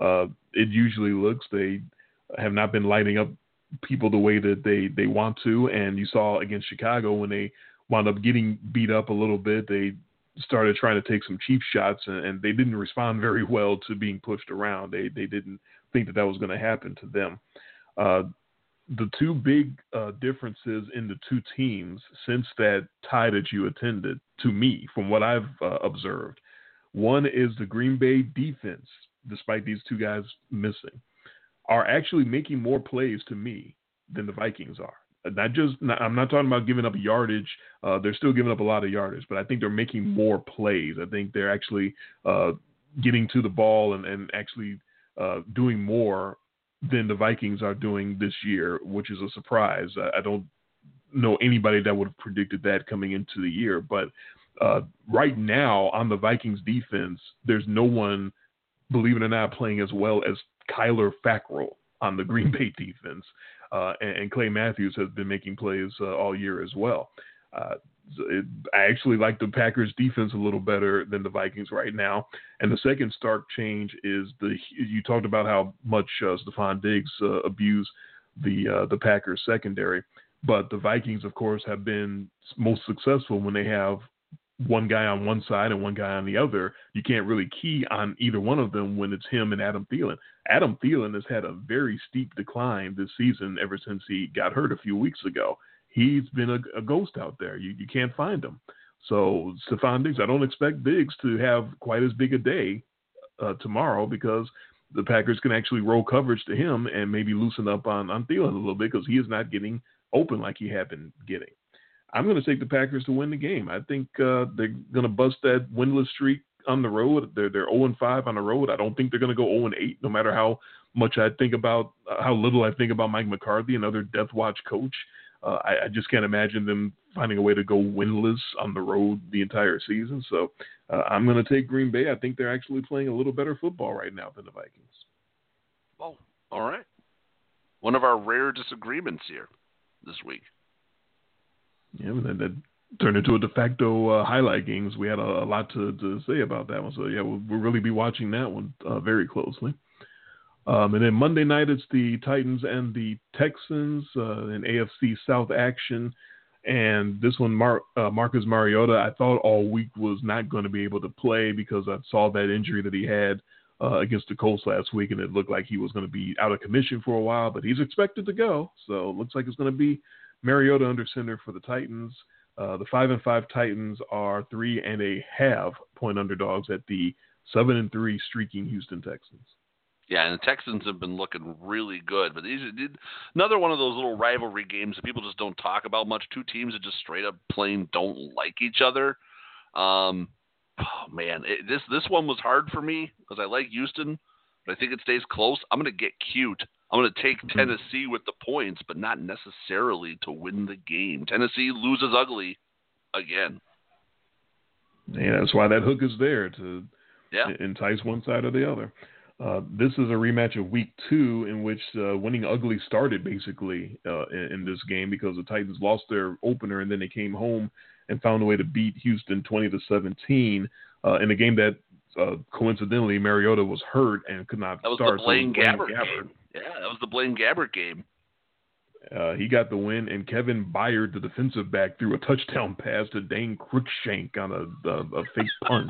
uh, it usually looks. They have not been lighting up people the way that they, they want to. And you saw against Chicago when they wound up getting beat up a little bit, they started trying to take some cheap shots, and, and they didn't respond very well to being pushed around. They they didn't think that that was going to happen to them. Uh, the two big uh, differences in the two teams since that tie that you attended, to me, from what I've uh, observed, one is the Green Bay defense, despite these two guys missing, are actually making more plays to me than the Vikings are. Not just, not, I'm not talking about giving up yardage. Uh, they're still giving up a lot of yardage, but I think they're making more plays. I think they're actually uh, getting to the ball and, and actually uh, doing more than the Vikings are doing this year, which is a surprise. I, I don't know anybody that would have predicted that coming into the year. But uh, right now on the Vikings defense, there's no one, believe it or not, playing as well as Kyler Fackrell on the Green Bay defense. Uh, and, and Clay Matthews has been making plays uh, all year as well. Uh, it, I actually like the Packers defense a little better than the Vikings right now. And the second stark change is the you talked about how much uh, Stephon Diggs uh, abused the uh, the Packers secondary, but the Vikings, of course, have been most successful when they have one guy on one side and one guy on the other. You can't really key on either one of them when it's him and Adam Thielen. Adam Thielen has had a very steep decline this season ever since he got hurt a few weeks ago. He's been a, a ghost out there. You, you can't find him. So Stephon Diggs, I don't expect Diggs to have quite as big a day uh, tomorrow because the Packers can actually roll coverage to him and maybe loosen up on, on Thielen a little bit because he is not getting open like he had been getting. I'm going to take the Packers to win the game. I think uh, they're going to bust that winless streak on the road. They're they're oh and five on the road. I don't think they're going to go oh and eight, no matter how much I think about uh, how little I think about Mike McCarthy, another Death Watch coach. Uh, I, I just can't imagine them finding a way to go winless on the road the entire season. So uh, I'm going to take Green Bay. I think they're actually playing a little better football right now than the Vikings. Well, all right. One of our rare disagreements here this week. Yeah, that, that turned into a de facto uh, highlight games. We had a, a lot to, to say about that one. So, yeah, we'll, we'll really be watching that one uh, very closely. Um, and then Monday night, it's the Titans and the Texans uh, in A F C South action. And this one, Mar- uh, Marcus Mariota, I thought all week was not going to be able to play because I saw that injury that he had uh, against the Colts last week, and it looked like he was going to be out of commission for a while, but he's expected to go. So it looks like it's going to be Mariota under center for the Titans. Uh, the five and five Titans are three and a half point underdogs at the seven and three streaking Houston Texans. Yeah, and the Texans have been looking really good, but these did another one of those little rivalry games that people just don't talk about much. Two teams that just straight up plain don't like each other. Um, oh man, it, this this one was hard for me because I like Houston, but I think it stays close. I'm going to get cute. I'm going to take Tennessee with the points, but not necessarily to win the game. Tennessee loses ugly again. Yeah, that's why that hook is there to yeah. entice one side or the other. Uh, this is a rematch of week two in which uh, winning ugly started basically uh, in, in this game because the Titans lost their opener and then they came home and found a way to beat Houston twenty to seventeen uh, in a game that uh, coincidentally Mariota was hurt and could not that was start. The Blaine, so Gabbert. Gabbert. Yeah, that was the Blaine Gabbert game. Uh, he got the win, and Kevin Byard, the defensive back, threw a touchdown pass to Dane Cruikshank on a, a, a fake punt.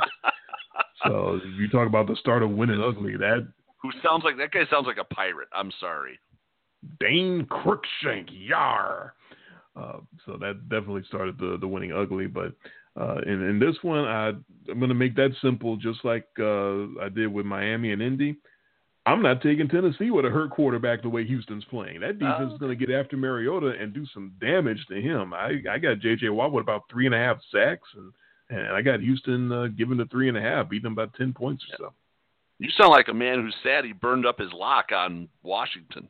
So if you talk about the start of winning ugly, that who sounds like that guy sounds like a pirate. I'm sorry, Dane Cruikshank, yar. Uh, so that definitely started the, the winning ugly. But uh, in, in this one, I, I'm going to make that simple, just like uh, I did with Miami and Indy. I'm not taking Tennessee with a hurt quarterback the way Houston's playing. That defense oh. is going to get after Mariota and do some damage to him. I, I got J J Watt with about three and a half sacks, and, and I got Houston uh, giving the three and a half, beating them by ten points or so. You sound like a man who's sad he burned up his lock on Washington.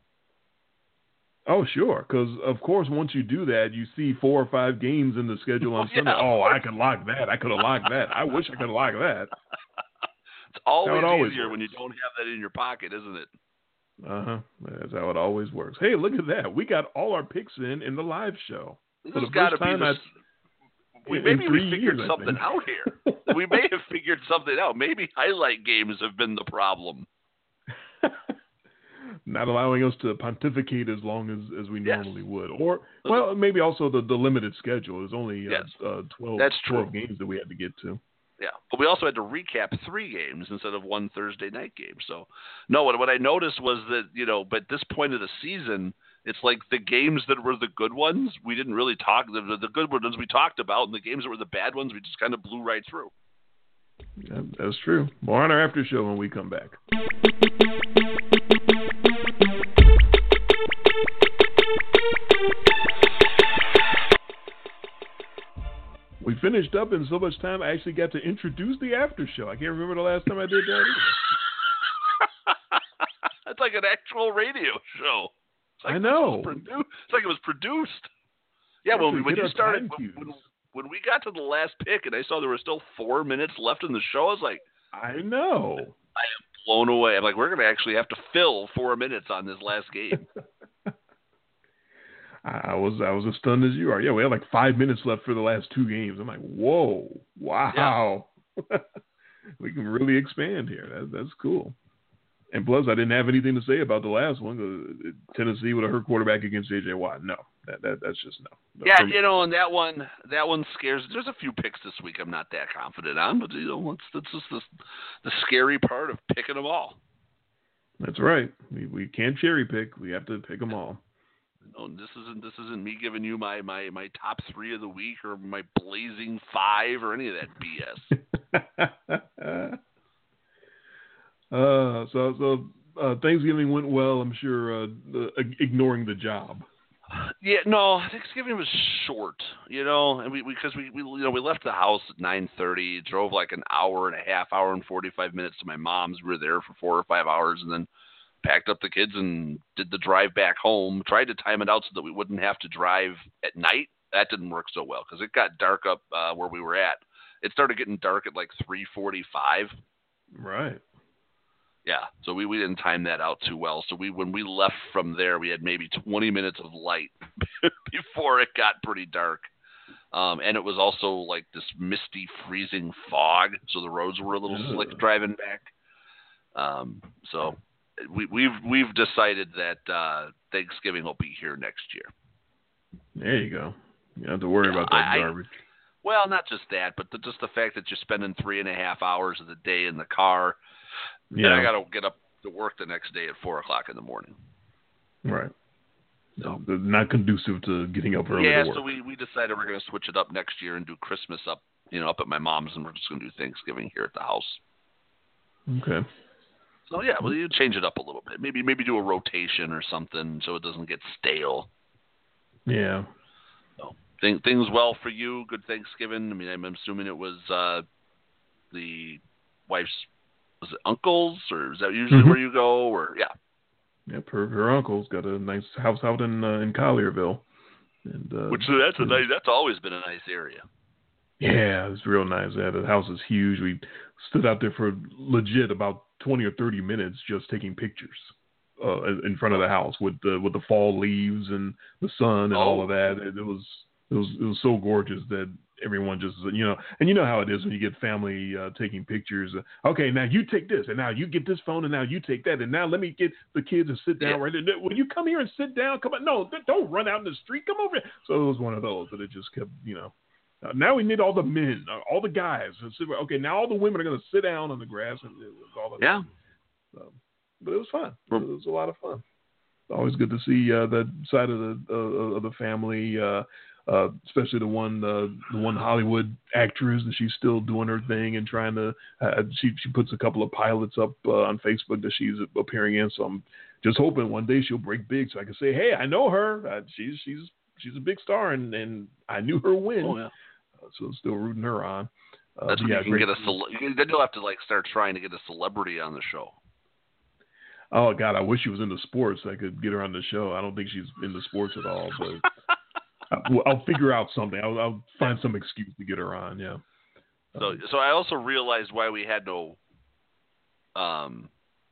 Oh, sure, because, of course, once you do that, you see four or five games in the schedule on Sunday. Yeah, oh, I could lock that. I could have locked that. I wish I could have locked that. It's always, always easier works. when you don't have that in your pocket, isn't it? Uh-huh. That's how it always works. Hey, look at that. We got all our picks in in the live show. This has got to be the... We, maybe we figured years, something out here. We may have figured something out. Maybe highlight games have been the problem. Not allowing us to pontificate as long as, as we Yes. normally would. Or, well, maybe also the, the limited schedule. There's only uh, Yes. uh, twelve, That's true. twelve games that we had to get to. Yeah, but we also had to recap three games instead of one Thursday night game. So, no, what, what I noticed was that, you know, but at this point of the season, it's like the games that were the good ones, we didn't really talk, the, the good ones we talked about, and the games that were the bad ones, we just kind of blew right through. Yeah, that's true. More on our after show when we come back. We finished up in so much time, I actually got to introduce the after show. I can't remember the last time I did that either. It's like an actual radio show. It's like I know. It was produ- it's like it was produced. Yeah, when, we, when you started, when, when, when we got to the last pick and I saw there were still four minutes left in the show, I was like, I know. I am blown away. I'm like, we're going to actually have to fill four minutes on this last game. I was I was as stunned as you are. Yeah, we had like five minutes left for the last two games. I'm like, whoa, wow. Yeah. We can really expand here. That, that's cool. And plus, I didn't have anything to say about the last one. Tennessee with a hurt quarterback against J J Watt. No, that, that that's just no. no yeah, you know, and that one that one scares. There's a few picks this week I'm not that confident on, but you know, it's that's just the the scary part of picking them all. That's right. We we can't cherry pick. We have to pick them all. No, this isn't this isn't me giving you my, my, my top three of the week or my blazing five or any of that B S. uh, so so uh, Thanksgiving went well. I'm sure. Uh, uh, ignoring the job. Yeah, no, Thanksgiving was short. You know, and we because we, we you know we left the house at nine thirty, drove like an hour and a half, hour and forty five minutes to my mom's. We were there for four or five hours, and then packed up the kids and did the drive back home. Tried to time it out so that we wouldn't have to drive at night. That didn't work so well because it got dark up uh, where we were at. It started getting dark at like three forty-five. Right. Yeah, so we, we didn't time that out too well. So we when we left from there, we had maybe twenty minutes of light before it got pretty dark. Um, and it was also like this misty, freezing fog, so the roads were a little Ugh. slick driving back. Um, so... We, we've we've decided that uh, Thanksgiving will be here next year. There you go. You don't have to worry yeah, about that I, garbage. Well, not just that, but the, just the fact that you're spending three and a half hours of the day in the car. Yeah. And I got to get up to work the next day at four o'clock in the morning. Right. So not conducive to getting up early. Yeah, to work. so we, we decided we're going to switch it up next year and do Christmas up, you know, up at my mom's, and we're just going to do Thanksgiving here at the house. Okay. So yeah, well, you change it up a little bit. Maybe maybe do a rotation or something so it doesn't get stale. Yeah. So th- things well for you. Good Thanksgiving. I mean, I'm assuming it was uh, the wife's was it uncles, or is that usually mm-hmm. where you go? Or yeah. Yep, her, her uncle's got a nice house out in uh, in Collierville, and uh, which that's a nice. That's always been a nice area. Yeah, it's real nice. Yeah, the house is huge. We stood out there for legit about twenty or thirty minutes just taking pictures uh, in front of the house with the with the fall leaves and the sun and oh. all of that. It, it was it was it was so gorgeous that everyone just, you know, and you know how it is when you get family uh, taking pictures. Okay, now you take this, and now you get this phone, and now you take that, and now let me get the kids and sit down yeah. right there. Will you come here and sit down? Come on, no, don't run out in the street. Come over here. So it was one of those that it just kept, you know. Uh, now we need all the men, uh, all the guys. Okay, now all the women are going to sit down on the grass and all of that. Yeah. So, but it was fun. It was a lot of fun. Always good to see uh, that side of the uh, of the family, uh, uh, especially the one uh, the one Hollywood actress, and she's still doing her thing and trying to. Uh, she she puts a couple of pilots up uh, on Facebook that she's appearing in. So I'm just hoping one day she'll break big, so I can say, hey, I know her. Uh, she's she's she's a big star, and, and I knew her win. Oh, yeah. uh, so still rooting her on. Uh, That's when yeah, you can great. get a cele- then you'll have to like start trying to get a celebrity on the show. Oh God, I wish she was into sports. I could get her on the show. I don't think she's into sports at all, but I'll, I'll figure out something. I'll, I'll find some excuse to get her on. Yeah. So, so I also realized why we had no um,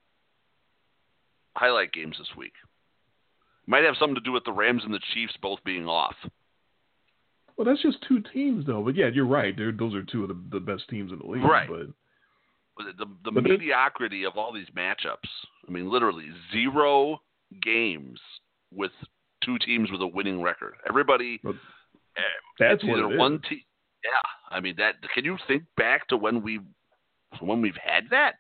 highlight games this week. Might have something to do with the Rams and the Chiefs both being off. Well, that's just two teams, though. But yeah, you're right. They're, those are two of the, the best teams in the league. Right. But The, the, the but mediocrity of all these matchups. I mean, literally zero games with two teams with a winning record. Everybody, but that's either what it one is. team. Yeah, I mean that. Can you think back to when we, when we've had that?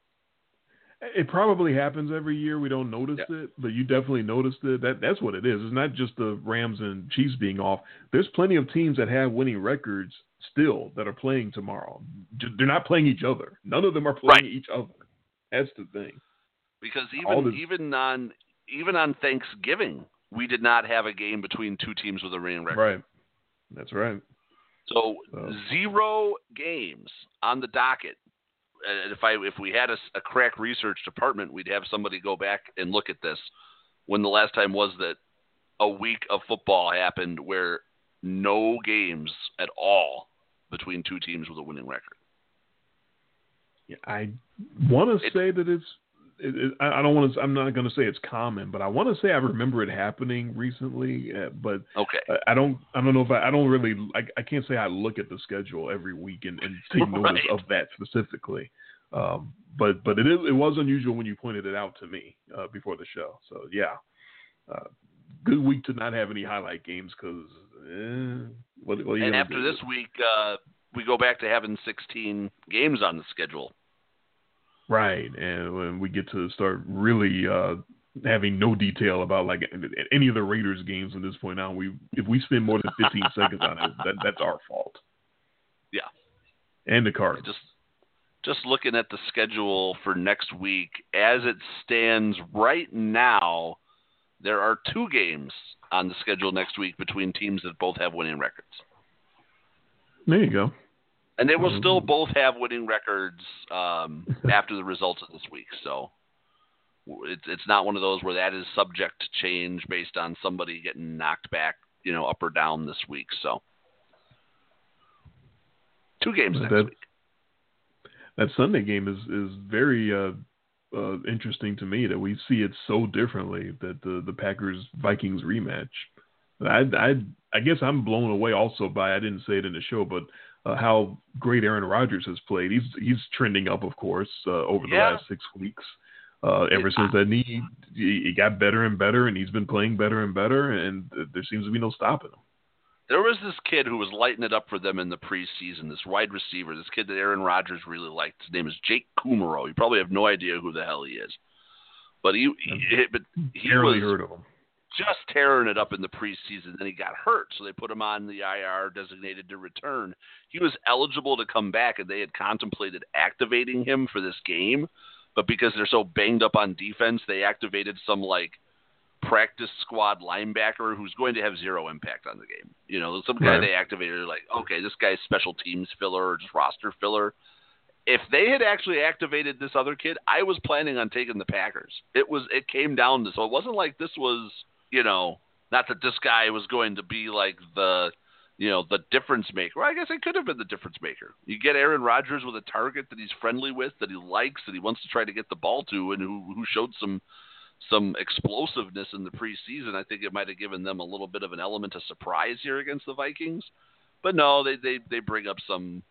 It probably happens every year. We don't notice yeah. it, but you definitely noticed it. That that's what it is. It's not just the Rams and Chiefs being off. There's plenty of teams that have winning records still that are playing tomorrow. They're not playing each other. None of them are playing right. each other. That's the thing. Because even this... even on even on Thanksgiving, we did not have a game between two teams with a winning record. Right. That's right. So, so. zero games on the docket. And if I if we had a, a crack research department, we'd have somebody go back and look at this. When the last time was that a week of football happened where no games at all between two teams with a winning record. Yeah, I want to it, say that it's. It, it, I don't want to. I'm not going to say it's common, but I want to say I remember it happening recently. Uh, but okay, I, I don't. I don't know if I. I don't really. I, I can't say I look at the schedule every week and, and take notice right. of that specifically. Um, but but it is. It was unusual when you pointed it out to me uh, before the show. So yeah, uh, good week to not have any highlight games because. Eh, what, what and after do? this week, uh, we go back to having sixteen games on the schedule. Right, and when we get to start really uh, having no detail about like any of the Raiders games from this point on, we if we spend more than fifteen seconds on it, that, that's our fault. Yeah, and the Cardinals. Just just looking at the schedule for next week, as it stands right now, there are two games on the schedule next week between teams that both have winning records. There you go. And they will still both have winning records um, after the results of this week. So it's it's not one of those where that is subject to change based on somebody getting knocked back, you know, up or down this week. So two games next that, week. That Sunday game is is very uh, uh, interesting to me that we see it so differently. That the the Packers Vikings rematch. I I I guess I'm blown away also by I didn't say it in the show, but. Uh, how great Aaron Rodgers has played. He's he's trending up, of course, uh, over the yeah. last six weeks. Uh, ever since that knee, he, he got better and better, and he's been playing better and better, and there seems to be no stopping him. There was this kid who was lighting it up for them in the preseason, this wide receiver, this kid that Aaron Rodgers really liked. His name is Jake Kumaro. You probably have no idea who the hell he is. But he, he, but he barely was heard of him. Just tearing it up in the preseason. Then he got hurt, so they put him on the I R, designated to return. He was eligible to come back, and they had contemplated activating him for this game, but because they're so banged up on defense, they activated some, like, practice squad linebacker who's going to have zero impact on the game. You know, some guy right. they activated, like, okay, this guy's special teams filler or just roster filler. If they had actually activated this other kid, I was planning on taking the Packers. It was, it came down to, so it wasn't like this was... You know, not that this guy was going to be like the, you know, the difference maker. Well, I guess it could have been the difference maker. You get Aaron Rodgers with a target that he's friendly with, that he likes, that he wants to try to get the ball to, and who who showed some some explosiveness in the preseason. I think it might have given them a little bit of an element of surprise here against the Vikings. But no, they they, they bring up some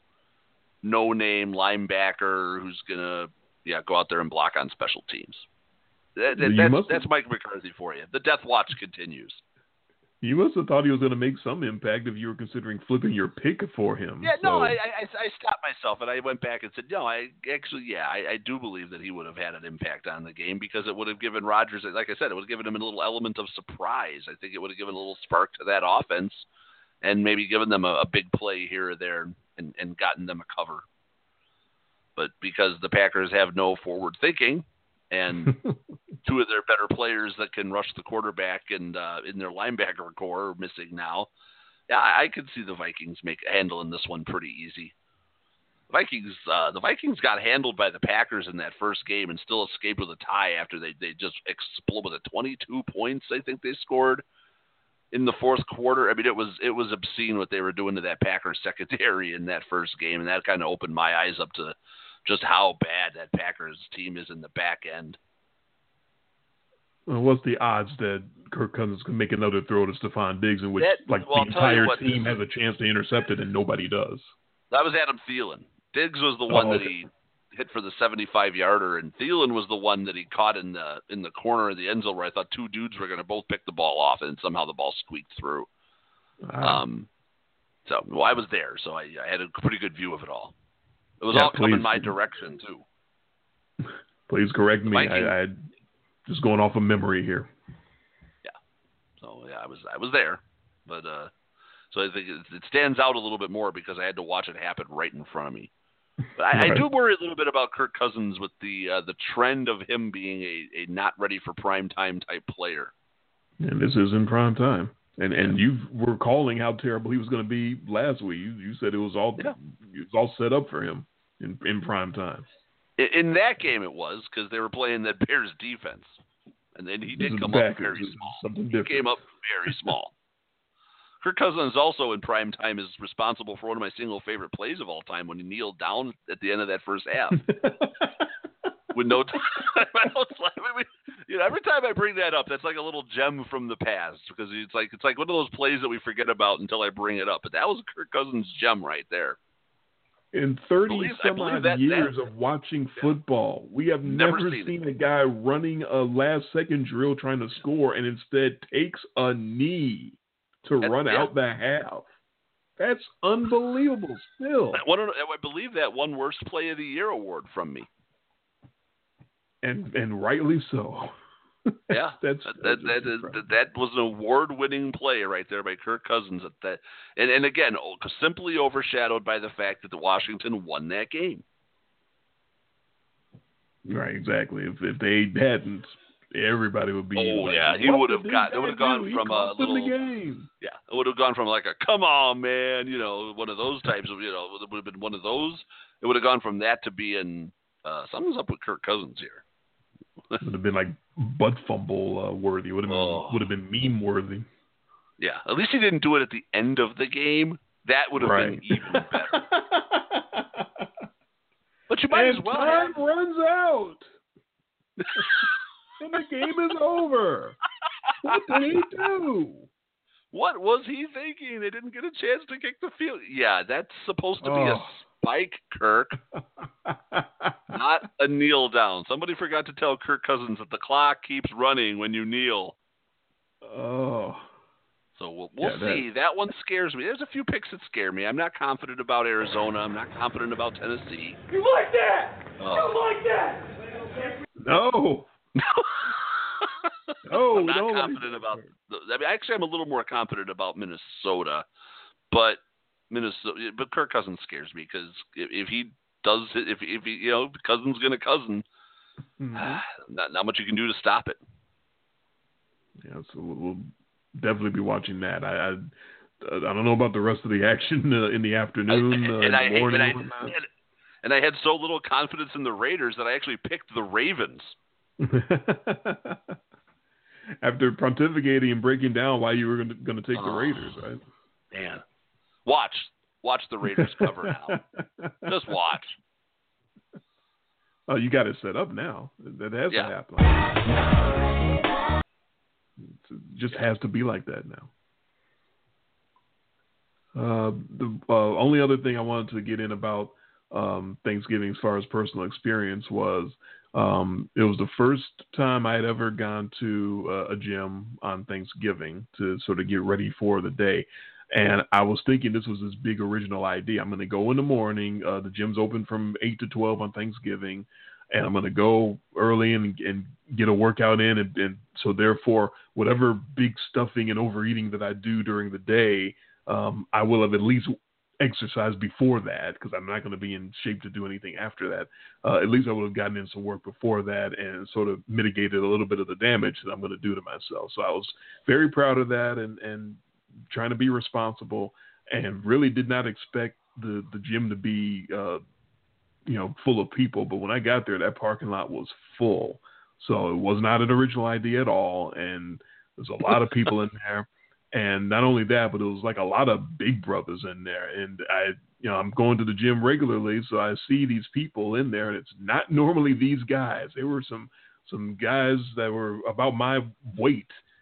no-name linebacker who's going to yeah go out there and block on special teams. That, that, that's, that's Mike McCarthy for you. The death watch continues. You must have thought he was going to make some impact if you were considering flipping your pick for him. Yeah, so. no, I, I I stopped myself and I went back and said, no, I actually, yeah, I, I do believe that he would have had an impact on the game because it would have given Rodgers, like I said, it would have given him a little element of surprise. I think it would have given a little spark to that offense and maybe given them a, a big play here or there and, and gotten them a cover. But because the Packers have no forward thinking, and two of their better players that can rush the quarterback and uh, in their linebacker core are missing now. Yeah, I, I could see the Vikings make handling this one pretty easy. Vikings, uh, the Vikings got handled by the Packers in that first game and still escaped with a tie after they, they just exploded with twenty-two points. I think they scored in the fourth quarter. I mean, it was it was obscene what they were doing to that Packers secondary in that first game, and that kind of opened my eyes up to just how bad that Packers team is in the back end. Well, what's the odds that Kirk Cousins can make another throw to Stephon Diggs in which that, like well, the entire what, team has a chance to intercept it and nobody does? That was Adam Thielen. Diggs was the Oh, one okay. that he hit for the seventy-five yarder, and Thielen was the one that he caught in the in the corner of the end zone where I thought two dudes were going to both pick the ball off, and somehow the ball squeaked through. Wow. Um, so well, I was there, so I, I had a pretty good view of it all. It was yeah, all please, coming my direction too. Please correct me. I, I just going off of memory here. Yeah. So yeah, I was I was there, but uh, so I think it, it stands out a little bit more because I had to watch it happen right in front of me. But I, right. I do worry a little bit about Kirk Cousins with the uh, the trend of him being a, a not ready for prime time type player. And this is in prime time. And and you were calling how terrible he was going to be last week. You, you said it was all yeah. it was all set up for him in, in prime time. In, in that game, it was because they were playing that Bears defense, and then he did come up very small. He different. came up very small. Kirk Cousins also in prime time is responsible for one of my single favorite plays of all time when he kneeled down at the end of that first half. With no time. You know, every time I bring that up, that's like a little gem from the past because it's like it's like one of those plays that we forget about until I bring it up. But that was Kirk Cousins' gem right there. In thirty believe, some odd that, years that, of watching football, we have never, never seen, seen a guy running a last second drill trying to score and instead takes a knee to that's, run yeah. out the half. That's unbelievable still. I, I believe that won Worst Play of the Year award from me. And and rightly so. Yeah, that's, that, that's that, that, that was an award-winning play right there by Kirk Cousins. At that, and, and again, simply overshadowed by the fact that the Washington won that game. Right, exactly. If if they hadn't, everybody would be. Oh like, yeah, he would have got. It would have gone from a little. The game. Yeah, it would have gone from like a "come on, man," you know, one of those types of, you know, it would have been one of those. It would have gone from that to being uh, something's up with Kirk Cousins here. It would have been like butt fumble uh, worthy. It would have been oh. would have been meme worthy. Yeah, at least he didn't do it at the end of the game. That would have right. been even better. But you might and as well. Time have... runs out, and the game is over. What did he do? What was he thinking? They didn't get a chance to kick the field. Yeah, that's supposed to be oh. a spike, Kirk. Not a kneel down. Somebody forgot to tell Kirk Cousins that the clock keeps running when you kneel. Oh. So we'll, we'll yeah, see. That... that one scares me. There's a few picks that scare me. I'm not confident about Arizona. I'm not confident about Tennessee. You like that? Oh. You like that? No. no, I'm not no, confident about. The, I mean, actually, I'm a little more confident about Minnesota, but Minnesota. But Kirk Cousins scares me because if, if he does, if if he, you know, Cousins gonna cousin, mm-hmm. not not much you can do to stop it. Yeah, so we'll definitely be watching that. I I, I don't know about the rest of the action uh, in the afternoon, I, uh, and, I, morning, and, I, and, and I had so little confidence in the Raiders that I actually picked the Ravens. After pontificating and breaking down why you were going to take oh, the Raiders, right? Man, watch, watch the Raiders cover now. Just watch. Oh, you got it set up now. That has yeah. to happen. It just has to be like that now. Uh, the uh, only other thing I wanted to get in about um, Thanksgiving as far as personal experience was um, it was the first time I had ever gone to uh, a gym on Thanksgiving to sort of get ready for the day. And I was thinking this was this big original idea. I'm going to go in the morning. Uh, the gym's open from eight to twelve on Thanksgiving. And I'm going to go early and, and get a workout in. And, and so therefore, whatever big stuffing and overeating that I do during the day, um, I will have at least exercised before that because I'm not going to be in shape to do anything after that. Uh, at least I would have gotten in some work before that and sort of mitigated a little bit of the damage that I'm going to do to myself. So I was very proud of that and, and trying to be responsible and really did not expect the, the gym to be, uh, you know, full of people. But when I got there, that parking lot was full. So it was not an original idea at all. And there's a lot of people in there. And not only that, but it was like a lot of big brothers in there. And I, you know, I'm going to the gym regularly, so I see these people in there, and it's not normally these guys. There were some some guys that were about my weight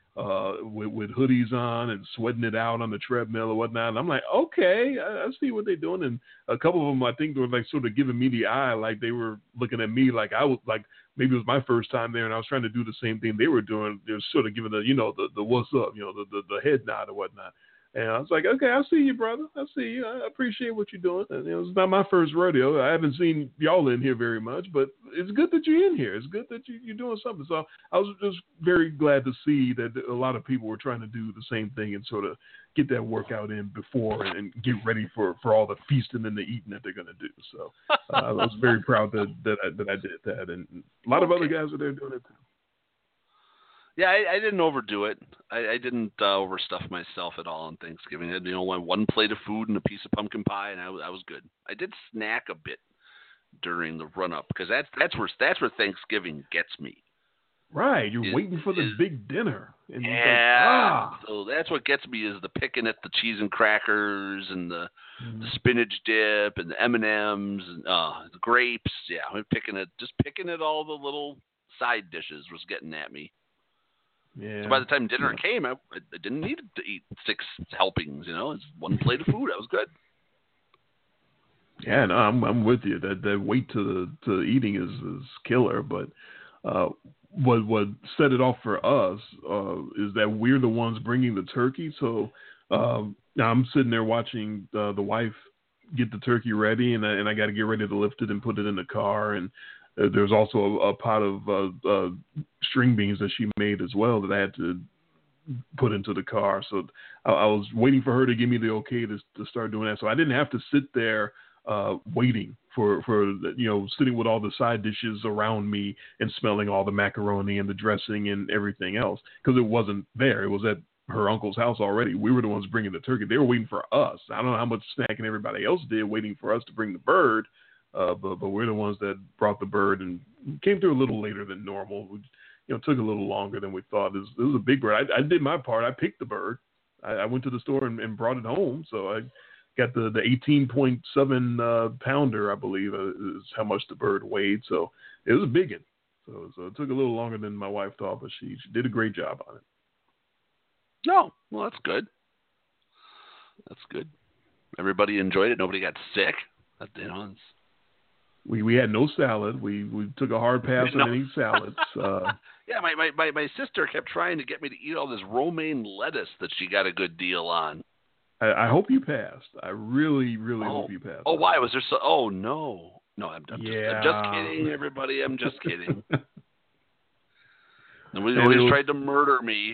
uh, with, with hoodies on and sweating it out on the treadmill or whatnot. And I'm like, okay, I, I see what they're doing. And a couple of them, I think, were like sort of giving me the eye, like they were looking at me like I was like maybe it was my first time there, and I was trying to do the same thing they were doing. They were sort of giving the you know the the what's up, you know the the, the head nod or whatnot. And I was like, okay, I see you, brother. I see you. I appreciate what you're doing. And it was not my first rodeo. I haven't seen y'all in here very much, but it's good that you're in here. It's good that you, you're doing something. So I was just very glad to see that a lot of people were trying to do the same thing and sort of get that workout in before and, and get ready for, for all the feasting and the eating that they're going to do. So uh, I was very proud that that I, that I did that. And a lot of other guys are there doing it too. Yeah, I, I didn't overdo it. I, I didn't uh, overstuff myself at all on Thanksgiving. I had, you know, one, one plate of food and a piece of pumpkin pie, and I, I was good. I did snack a bit during the run-up because that's that's where that's where Thanksgiving gets me. Right, you're is, waiting for the is, big dinner. And yeah, like, ah. So that's what gets me is the picking at the cheese and crackers and the, mm-hmm. the spinach dip and the M and M's and uh, the grapes. Yeah, I'm picking it, just picking at all the little side dishes was getting at me. Yeah. So by the time dinner yeah. came, I, I didn't need to eat six helpings. You know, it's one plate of food. I was good. Yeah, no, I'm I'm with you. That that wait to the to eating is, is killer. But uh, what what set it off for us uh, is that we're the ones bringing the turkey. So um, now I'm sitting there watching uh, the wife get the turkey ready, and I, and I got to get ready to lift it and put it in the car. And uh, there's also a, a pot of uh, uh, string beans that she made as well that I had to put into the car. So I, I was waiting for her to give me the okay to to start doing that. So I didn't have to sit there uh, waiting for, for, you know, sitting with all the side dishes around me and smelling all the macaroni and the dressing and everything else, because it wasn't there. It was at her uncle's house already. We were the ones bringing the turkey. They were waiting for us. I don't know how much snacking everybody else did waiting for us to bring the bird, uh, but, but we're the ones that brought the bird and came through a little later than normal. We, you know, took a little longer than we thought. It was, it was a big bird. I, I did my part. I picked the bird. I, I went to the store and, and brought it home. So I got the, the eighteen point seven uh, pounder, I believe, uh, is how much the bird weighed. So it was a big one. So, so it took a little longer than my wife thought, but she, she did a great job on it. No, well, that's good. That's good. Everybody enjoyed it. Nobody got sick. That, you know, it's... We we had no salad. We we took a hard pass no. on any salads. Uh, yeah, my, my, my, my sister kept trying to get me to eat all this romaine lettuce that she got a good deal on. I, I hope you passed. I really, really oh. hope you passed. Oh, why? Was there so... Oh, no. No, I'm, I'm, yeah. just, I'm just kidding, everybody. I'm just kidding. Nobody always was... tried to murder me.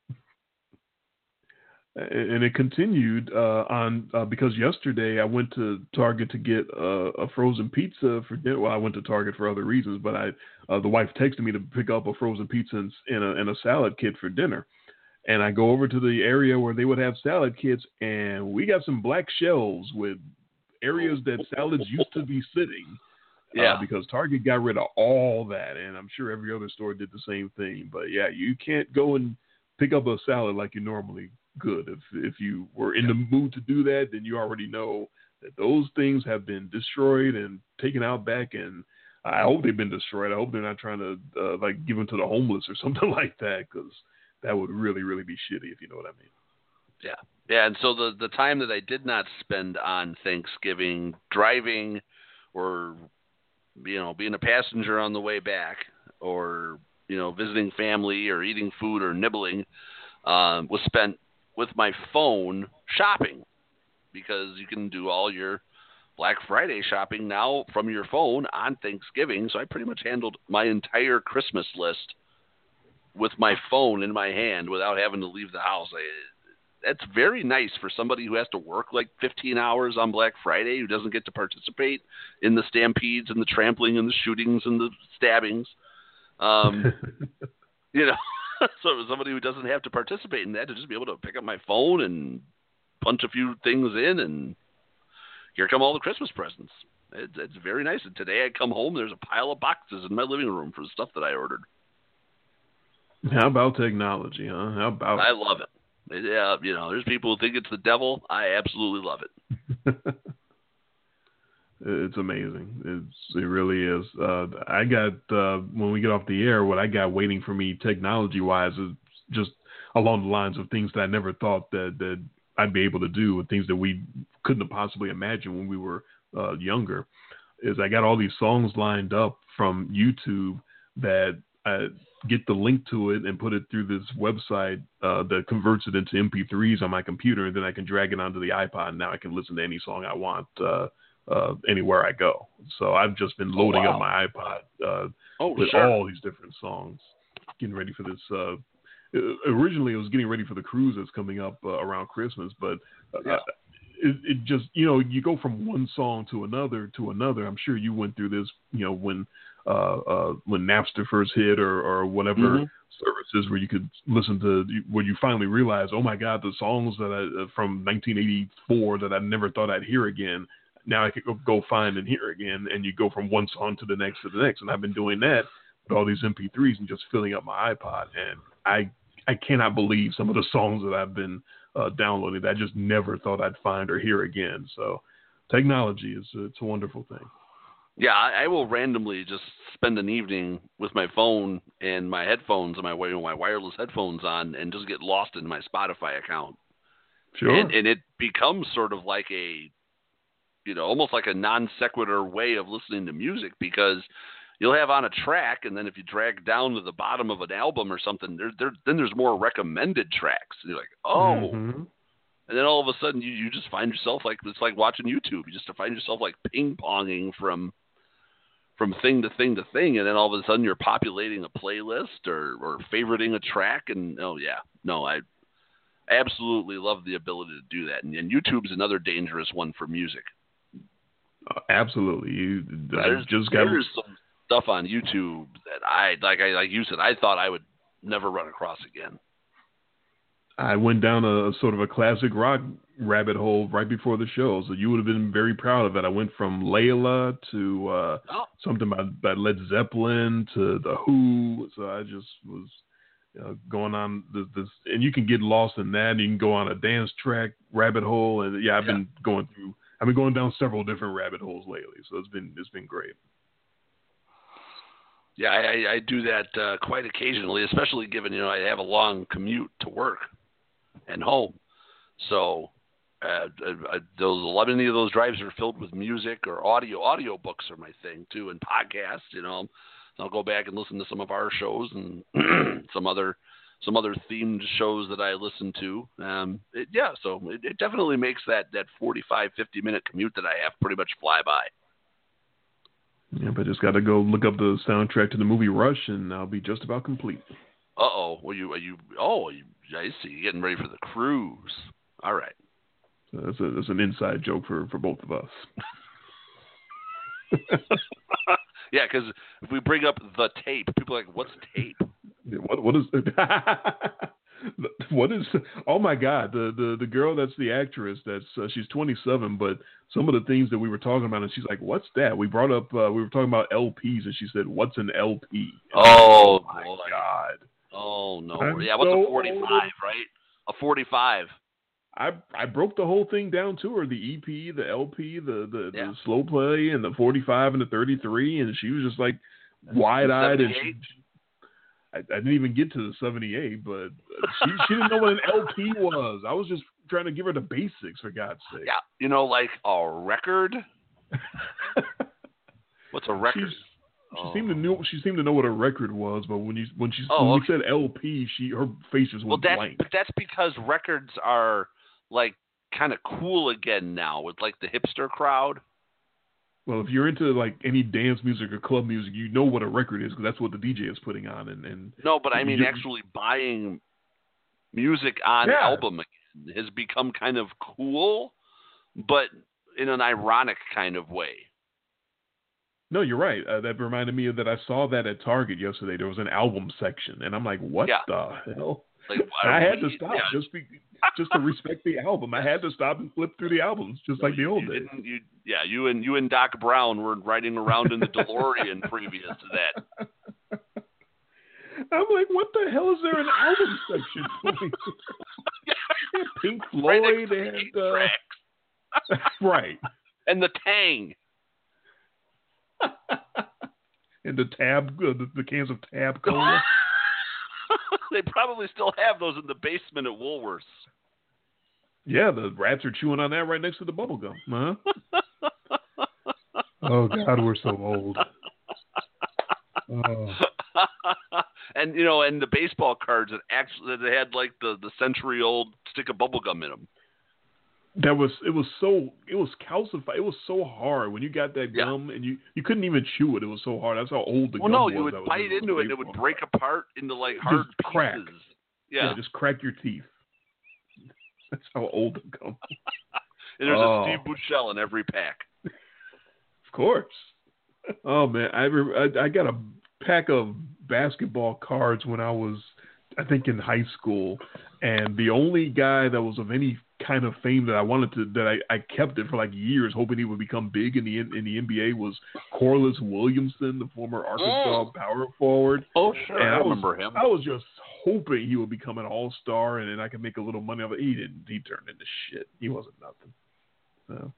And it continued uh, on uh, because yesterday I went to Target to get uh, a frozen pizza for dinner. Well, I went to Target for other reasons, but I uh, the wife texted me to pick up a frozen pizza and, and, a, and a salad kit for dinner. And I go over to the area where they would have salad kits, and we got some black shelves with areas that salads used to be sitting. Yeah. Uh, because Target got rid of all that, and I'm sure every other store did the same thing. But yeah, you can't go and pick up a salad like you normally good. If if you were in the mood to do that, then you already know that those things have been destroyed and taken out back, and I hope they've been destroyed. I hope they're not trying to uh, like give them to the homeless or something like that, because that would really, really be shitty, if you know what I mean. Yeah. Yeah, and so the, the time that I did not spend on Thanksgiving driving or, you know, being a passenger on the way back or, you know, visiting family or eating food or nibbling um, was spent with my phone shopping, because you can do all your Black Friday shopping now from your phone on Thanksgiving. So I pretty much handled my entire Christmas list with my phone in my hand without having to leave the house. I, that's very nice for somebody who has to work like fifteen hours on Black Friday, who doesn't get to participate in the stampedes and the trampling and the shootings and the stabbings. Um, you know, so somebody who doesn't have to participate in that, to just be able to pick up my phone and punch a few things in, and here come all the Christmas presents. It's, it's very nice. And today I come home, there's a pile of boxes in my living room for the stuff that I ordered. How about technology, huh? How about I love it. Yeah, you know, there's people who think it's the devil. I absolutely love it. It's amazing. It's, it really is. Uh, I got, uh, when we get off the air, what I got waiting for me technology-wise is just along the lines of things that I never thought that, that I'd be able to do, and things that we couldn't have possibly imagined when we were uh, younger, is I got all these songs lined up from YouTube that I get the link to it and put it through this website uh, that converts it into M P threes on my computer, and then I can drag it onto the iPod, and now I can listen to any song I want uh, uh, anywhere I go. So I've just been loading oh, wow. up my iPod uh, oh, with sure. all these different songs, getting ready for this. Uh, originally, it was getting ready for the cruise that's coming up uh, around Christmas, but uh, yeah. it, it just, you know, you go from one song to another to another. I'm sure you went through this, you know, when uh, uh, when Napster first hit, or, or whatever mm-hmm. services where you could listen to, where you finally realize, oh my God, the songs that I, uh, from nineteen eighty-four that I never thought I'd hear again, now I could go, go find and hear again, and you go from one song to the next to the next. And I've been doing that with all these M P threes and just filling up my iPod. And I I cannot believe some of the songs that I've been uh, downloading that I just never thought I'd find or hear again. So technology is it's a wonderful thing. Yeah, I, I will randomly just spend an evening with my phone and my headphones and my my wireless headphones on, and just get lost in my Spotify account. Sure. And, and it becomes sort of like a, you know, almost like a non sequitur way of listening to music, because you'll have on a track, and then if you drag down to the bottom of an album or something, there, there then there's more recommended tracks. And you're like, oh. Mm-hmm. And then all of a sudden you, you just find yourself like, it's like watching YouTube. You just find yourself like ping-ponging from from thing to thing to thing, and then all of a sudden you're populating a playlist or, or favoriting a track, and oh yeah, no, I absolutely love the ability to do that. And, and YouTube's another dangerous one for music. Uh, absolutely. You there's, just got there's some stuff on YouTube that I, like I like you said, I thought I would never run across again. I went down a, a sort of a classic rock rabbit hole right before the show, so you would have been very proud of it. I went from Layla to uh, oh. something by, by Led Zeppelin to The Who. So I just was you know, going on this, this, and you can get lost in that. And you can go on a dance track rabbit hole, and yeah, I've yeah. been going through. I've been going down several different rabbit holes lately, so it's been it's been great. Yeah, I, I do that uh, quite occasionally, especially given you know I have a long commute to work and home. So uh, uh, those many of those drives are filled with music or audio. Audio books are my thing too, and podcasts. You know, I'll go back and listen to some of our shows and some other some other themed shows that I listen to. Um, it, yeah, so it, it definitely makes that that forty-five, fifty minute commute that I have pretty much fly by. Yeah, but just got to go look up the soundtrack to the movie Rush, and I'll be just about complete. Uh oh, well you are you oh you, I see you getting ready for the cruise. All right, so that's a that's an inside joke for, for both of us. Yeah, because if we bring up the tape, people are like, "What's tape? What what is what is? Oh my God, the, the the girl that's the actress that's uh, she's twenty-seven, but some of the things that we were talking about, and she's like, "What's that?" We brought up uh, we were talking about L Ps, and she said, "What's an L P?" And oh, like, oh my boy. God! Oh no! I'm yeah, what's so a forty-five? Right? A forty-five. I I broke the whole thing down to her: the E P, the L P, the the, yeah. the slow play, and the forty-five and the thirty-three, and she was just like wide-eyed, and she, I, I didn't even get to the seventy-eight, but she she didn't know what an L P was. I was just trying to give her the basics, for God's sake. Yeah, you know, like a record. What's a record? She's, she oh. seemed to know. She seemed to know what a record was, but when you when she oh, when okay. we said L P, she her face just well, went that's, blank. But that's because records are like kind of cool again now with like the hipster crowd. Well, if you're into like any dance music or club music, you know what a record is because that's what the D J is putting on. And, and no, but I mean you, actually buying music on yeah. album again has become kind of cool, but in an ironic kind of way. No, you're right. Uh, that reminded me of that I saw that at Target yesterday. There was an album section, and I'm like, what yeah. the hell? Like, I had we, to stop yeah. just be, just to respect the album. I had to stop and flip through the albums, just like the old you days. You, yeah, you and you and Doc Brown were riding around in the DeLorean previous to that. I'm like, what the hell is there an album section for? Pink Floyd, right, they had uh, right, and the Tang, and the Tab, uh, the, the cans of Tab Cola. They probably still have those in the basement at Woolworths. Yeah, the rats are chewing on that right next to the bubble gum. Huh? Oh, God, we're so old. Oh. And, you know, and the baseball cards that actually they had like the, the century old stick of bubble gum in them. That was it was so it was calcified. It was so hard when you got that Yeah. gum and you, you couldn't even chew it. It was so hard. That's how old the Well, gum no, was. you would that was bite in those into it and it would baseball break cards. apart into like hard Just pieces. crack. Yeah. Yeah, just crack your teeth. That's how old the gum. And there's Oh. a Steve Buchel in every pack. Of course. Oh man, I, re- I I got a pack of basketball cards when I was, I think, in high school, and the only guy that was of any kind of fame that I wanted to that I, I kept it for like years, hoping he would become big in the in the N B A was Corliss Williamson, the former Arkansas Mm. power forward. Oh, sure. And I was, remember him. I was just hoping he would become an all star and then I could make a little money off it. He didn't. He turned into shit. He wasn't nothing. So.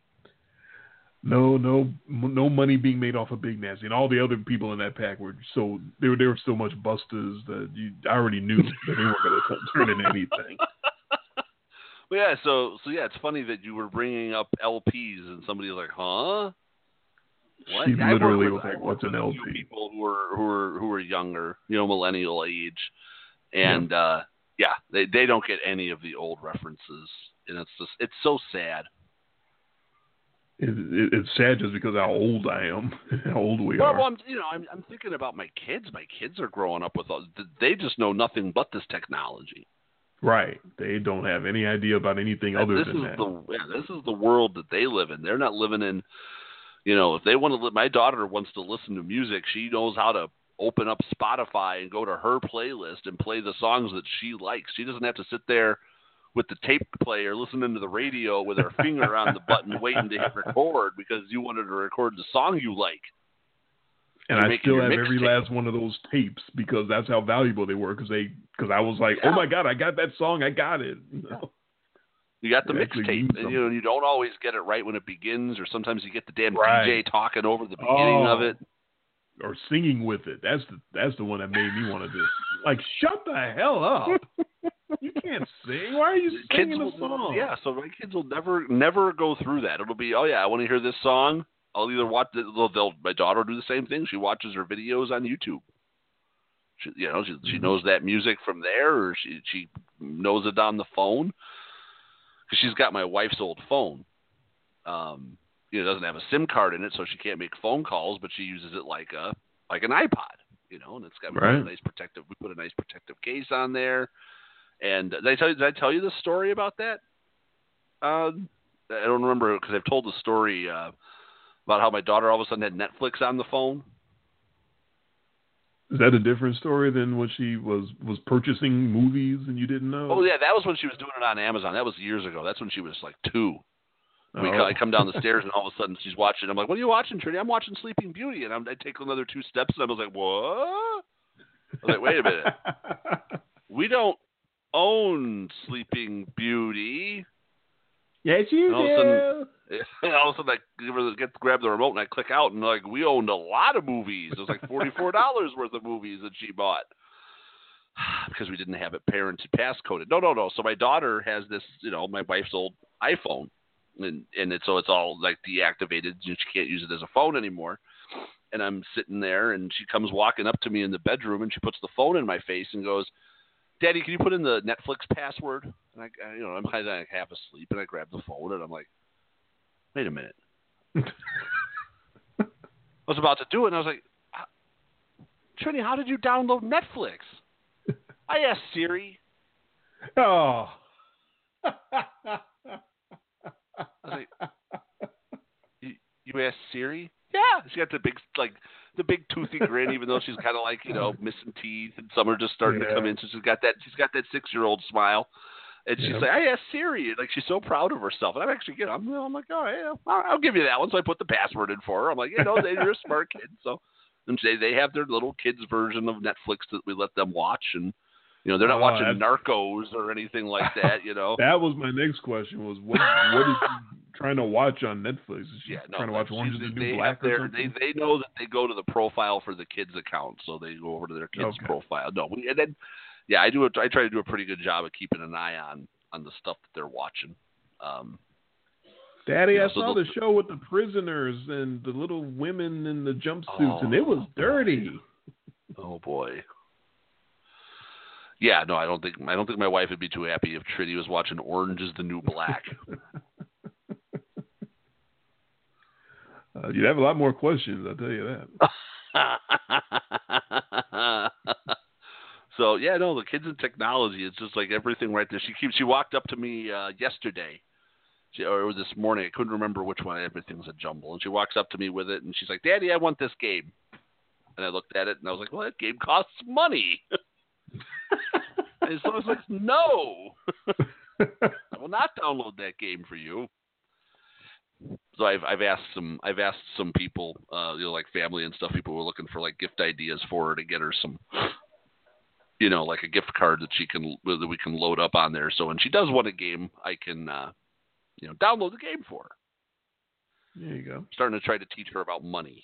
No, no, no money being made off of Big Nasty, and all the other people in that pack were so they were they were so much busters that you I already knew that they weren't going to turn into anything. Well, yeah, so so yeah, it's funny that you were bringing up L Ps and somebody was like, "Huh?" What? She Yeah, I work literally with- was I like, work "What's with an a L few P?" People who are who are who are younger, you know, millennial age, and yeah, uh, yeah they they don't get any of the old references, and it's just it's so sad. It, it, it's sad just because how old I am, how old we Well, are. well I'm, you know, I'm I'm thinking about my kids. My kids are growing up with all, they just know nothing but this technology. Right. They don't have any idea about anything And other this than is that. the yeah, this is the world that they live in. They're not living in, you know, if they want to live, my daughter wants to listen to music, she knows how to open up Spotify and go to her playlist and play the songs that she likes. She doesn't have to sit there with the tape player listening to the radio with her finger on the button waiting to hit record because you wanted to record the song you like. And You're I making still your have every mixtape. last one of those tapes because that's how valuable they were. Because they, because I was like, Yeah. oh my god, I got that song, I got it. You know? You got the It actually mixtape, means and you know you don't always get it right when it begins, or sometimes you get the damn Right. D J talking over the beginning Oh. of it. Or singing with it. That's the that's the one that made me want to just like shut the hell up. You can't sing. Why are you Kids singing will, a song? yeah, so my kids will never never go through that. It'll be, oh yeah, I want to hear this song. I'll either watch. They'll, they'll my daughter will do the same thing. She watches her videos on YouTube. She, you know, she, she Mhm. knows that music from there, or she she knows it on the phone because she's got my wife's old phone. Um, you know, it doesn't have a SIM card in it, so she can't make phone calls, but she uses it like a like an iPod. You know, and it's got Right. a nice protective. We put a nice protective case on there. And did I tell you, did I tell you the story about that? Uh, I don't remember because I've told the story uh, about how my daughter all of a sudden had Netflix on the phone. Is that a different story than when she was was purchasing movies and you didn't know? Oh yeah, that was when she was doing it on Amazon. That was years ago. That's when she was like two. We Oh. co- I come down the stairs and all of a sudden she's watching. I'm like, "What are you watching, Trinity?" "I'm watching Sleeping Beauty." And I'm, I take another two steps and I was like, "What?" I was like, "Wait a minute, we don't own Sleeping Beauty." Yes, you And all of a do. sudden, and all of a sudden, I give her the- get grab the remote and I click out, and like we owned a lot of movies. It was like forty-four dollars worth of movies that she bought because we didn't have it parent passcoded. No, no, no. So my daughter has this, you know, my wife's old iPhone, and and it's so it's all like deactivated. And she can't use it as a phone anymore. And I'm sitting there, and she comes walking up to me in the bedroom, and she puts the phone in my face and goes, "Daddy, can you put in the Netflix password?" And I, I you know, I'm kind of like half asleep, and I grab the phone, and I'm like, "Wait a minute." I was about to do it, and I was like, "Trini, how did you download Netflix?" I asked Siri. Oh. I was like, you, you asked Siri? Yeah. She got the big, like, the big toothy grin, even though she's kind of like, you know, missing teeth, and some are just starting Yeah. to come in. So she's got that, she's got that six-year-old smile. And she's Yep. like, I asked Siri. And, like, she's so proud of herself. And I'm actually, you know, I'm, I'm like, all right, yeah, I'll, I'll give you that one. So I put the password in for her. I'm like, you know, they're a smart kid. So and they, they have their little kids version of Netflix that we let them watch. And, you know, they're not Oh, watching that's- Narcos or anything like that, you know. That was my next question was what what is she trying to watch on Netflix? Is she Yeah, no, trying to watch she's- Orange is the they New have Black or their, something? they they know that they go to the profile for the kids account, so they go over to their kids' Okay. profile. No, we, and then yeah, I do. A, I try to do a pretty good job of keeping an eye on on the stuff that they're watching. Um, Daddy, yeah, I so saw the, the show with the prisoners and the little women in the jumpsuits, oh, and it was dirty. Oh boy. Yeah, no, I don't think I don't think my wife would be too happy if Trinity was watching Orange Is the New Black. uh, you'd have a lot more questions, I'll tell you that. So yeah, no, the kids and technology, it's just like everything right there. She keeps. She walked up to me uh, yesterday, she, or this morning. I couldn't remember which one. Everything's a jumble. And she walks up to me with it, and she's like, "Daddy, I want this game." And I looked at it, and I was like, "Well, that game costs money." And so I was like, "No, I will not download that game for you." So I've I've asked some I've asked some people, uh, you know, like family and stuff. People who are looking for like gift ideas for her to get her some, you know, like a gift card that she can that we can load up on there. So when she does want a game, I can, uh, you know, download the game for her. There you go. Starting to try to teach her about money.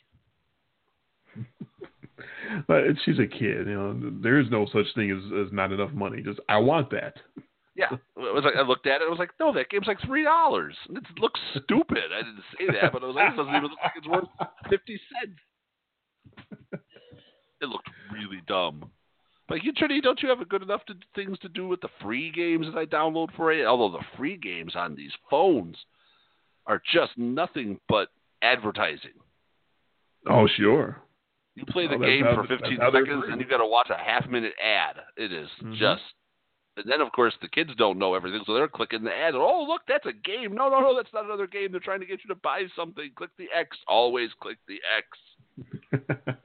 But she's a kid, you know. There is no such thing as, as not enough money. Just I want that. Yeah, it was like I looked at it. I was like, no, that game's like three dollars. It looks stupid. I didn't say that, but I was like, it doesn't even look like it's worth fifty cents. It looked really dumb. Like, you, Trinity, don't you have a good enough to, things to do with the free games that I download for you? Although the free games on these phones are just nothing but advertising. Oh, sure. You play the oh, game how, for fifteen seconds, free. And you got to watch a half-minute ad. It is mm-hmm. just... And then, of course, the kids don't know everything, so they're clicking the ad. Oh, look, that's a game. No, no, no, that's not another game. They're trying to get you to buy something. Click the X. Always click the X.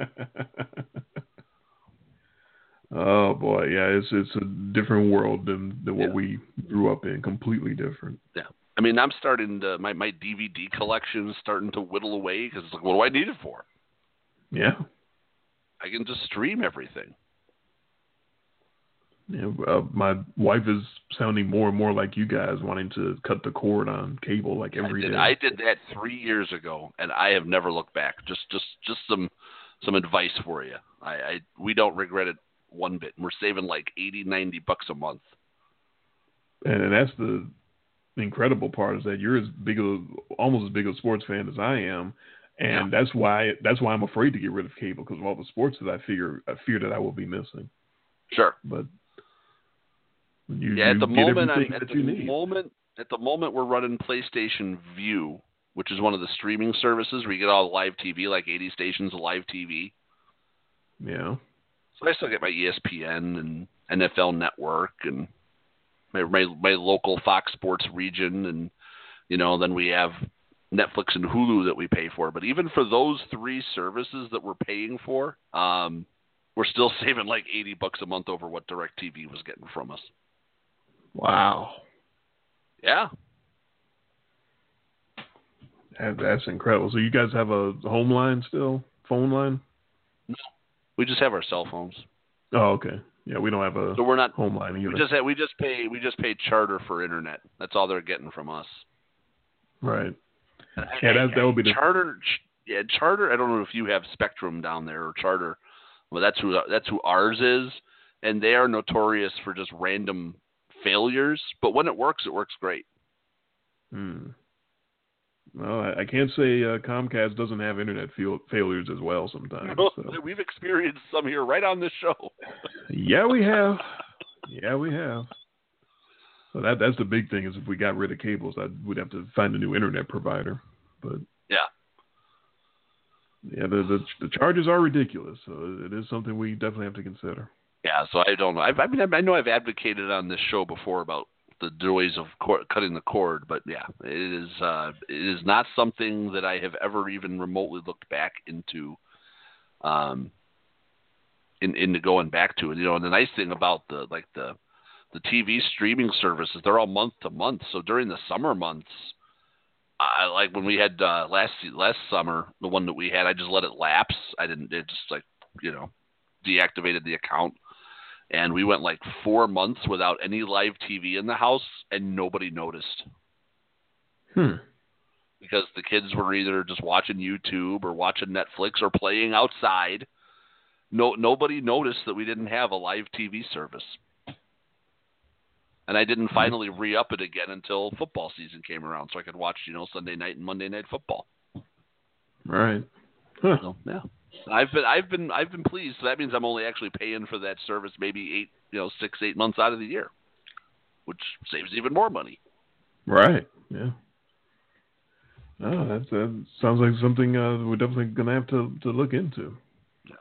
Oh, boy. Yeah, it's it's a different world than, than what yeah. we grew up in. Completely different. Yeah. I mean, I'm starting to, my, my D V D collection is starting to whittle away because it's like, what do I need it for? Yeah. I can just stream everything. Yeah, uh, my wife is sounding more and more like you guys, wanting to cut the cord on cable like every I did, day. I did that three years ago, and I have never looked back. Just, just, just some, some advice for you. I, I, we don't regret it one bit. We're saving like eighty, ninety bucks a month. And, and that's the incredible part, is that you're as big of, almost as big a sports fan as I am, and yeah. that's why, that's why I'm afraid to get rid of cable, because of all the sports that I figure, I fear that I will be missing. Sure, but. You, yeah, at the moment, I'm, at the need. moment, at the moment, we're running PlayStation Vue, which is one of the streaming services where you get all the live T V, like eighty stations of live T V. Yeah. So I still get my E S P N and N F L Network and my my, my local Fox Sports region, and you know, then we have Netflix and Hulu that we pay for. But even for those three services that we're paying for, um, we're still saving like eighty bucks a month over what DirecTV was getting from us. Wow. Yeah. That, that's incredible. So you guys have a home line still? Phone line? No. We just have our cell phones. Oh, okay. Yeah, we don't have a so we're not, home line either. We just have, we just pay we just pay Charter for internet. That's all they're getting from us. Right. I, yeah, that that would be the Charter. Yeah, Charter. I don't know if you have Spectrum down there or Charter. Well, that's who that's who ours is, and they are notorious for just random failures, but when it works, it works great. Hmm. Well, I, I can't say uh, Comcast doesn't have internet fail- failures as well sometimes. No, so. We've experienced some here right on this show. Yeah, we have. Yeah, we have. So that that's the big thing, is if we got rid of cables, I would have to find a new internet provider. But yeah, yeah, the the, the charges are ridiculous. So it is something we definitely have to consider. Yeah, so I don't know. I've, I mean, I know I've advocated on this show before about the joys of cord, cutting the cord, but yeah, it is uh, it is not something that I have ever even remotely looked back into, um, in into going back to it. You know, and the nice thing about the like the the T V streaming services, they're all month to month. So during the summer months, I like when we had uh, last last summer, the one that we had, I just let it lapse. I didn't. It just like you know, deactivated the account. And we went like four months without any live T V in the house, and nobody noticed. Hmm. Because the kids were either just watching YouTube or watching Netflix or playing outside. No, nobody noticed that we didn't have a live T V service. And I didn't finally re-up it again until football season came around, so I could watch, you know, Sunday night and Monday night football. Right. Huh. So, yeah. I've been, I've been, I've been pleased. So that means I'm only actually paying for that service maybe eight, you know, six, eight months out of the year, which saves even more money. Right. Yeah. Oh, that that sounds like something uh, we're definitely gonna have to, to look into. Yeah.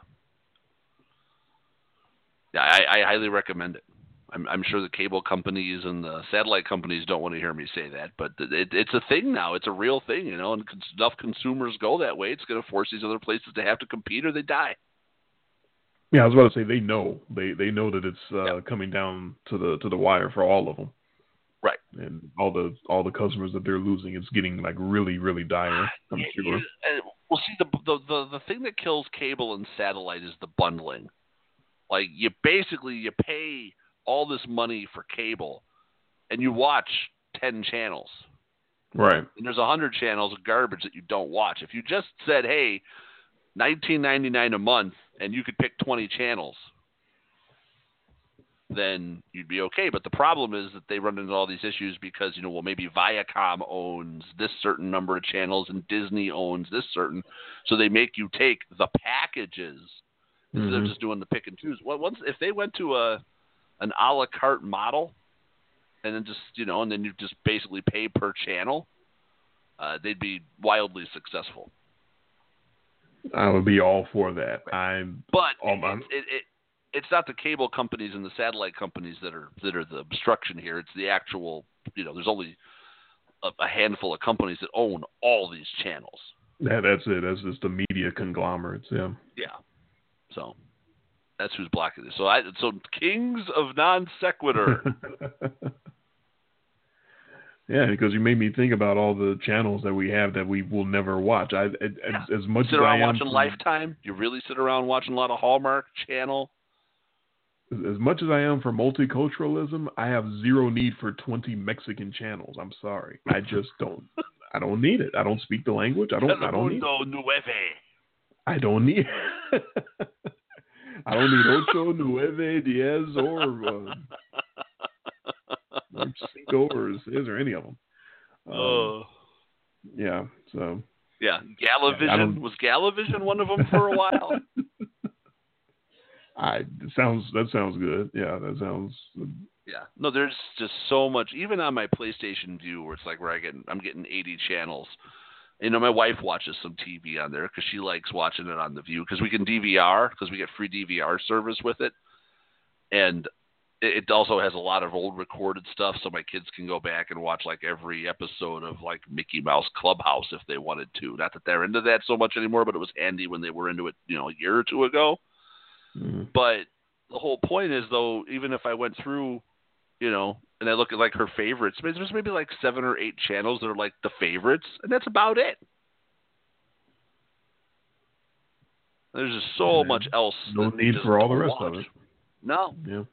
Yeah, I, I highly recommend it. I'm, I'm sure the cable companies and the satellite companies don't want to hear me say that, but it, it's a thing now. It's a real thing, you know, and enough consumers go that way, it's going to force these other places to have to compete or they die. Yeah, I was about to say they know. They they know that it's uh, yep. coming down to the to the wire for all of them. Right. And all the all the customers that they're losing, it's getting like really, really dire, I'm yeah, sure. Yeah. Well, see, the, the the the thing that kills cable and satellite is the bundling. Like, you basically, you pay all this money for cable, and you watch ten channels. Right. And there's one hundred channels of garbage that you don't watch. If you just said, hey, nineteen ninety-nine a month, and you could pick twenty channels, then you'd be okay. But the problem is that they run into all these issues because, you know, well, maybe Viacom owns this certain number of channels and Disney owns this certain. So they make you take the packages instead mm-hmm. of just doing the pick and choose. Well, once if they went to a an a la carte model and then just, you know, and then you just basically pay per channel, uh, they'd be wildly successful. I would be all for that. I'm, but um, it, it, it, it's not the cable companies and the satellite companies that are that are the obstruction here. It's the actual, you know, there's only a, a handful of companies that own all these channels. Yeah, that's it. That's just the media conglomerates. Yeah. Yeah. So that's who's blocking this. So I so kings of non sequitur. Yeah, because you made me think about all the channels that we have that we will never watch. I, as, yeah. as much sit as around I am watching from, Lifetime, you really sit around watching a lot of Hallmark Channel. As much as I am for multiculturalism, I have zero need for twenty Mexican channels. I'm sorry, I just don't. I don't need it. I don't speak the language. I don't. I don't need it. I don't need. I don't need ocho, nueve, diez, or. Uh, Or Cinco or Sis or any of them. Um, oh. Yeah, so. Yeah, Galavision. Yeah, was Galavision one of them for a while? I it sounds that sounds good. Yeah, that sounds. Yeah, no, there's just so much. Even on my PlayStation View, where it's like where I get, I'm getting eighty channels. You know, my wife watches some T V on there because she likes watching it on the View because we can D V R because we get free D V R service with it, and it also has a lot of old recorded stuff, so my kids can go back and watch like every episode of like Mickey Mouse Clubhouse if they wanted to. Not that they're into that so much anymore, but it was handy when they were into it, you know, a year or two ago. Mm-hmm. But the whole point is, though, even if I went through, you know, and I look at like her favorites, there's maybe like seven or eight channels that are like the favorites, and that's about it. There's just so yeah. much else. No need for all the rest watch. of it. No. Yeah.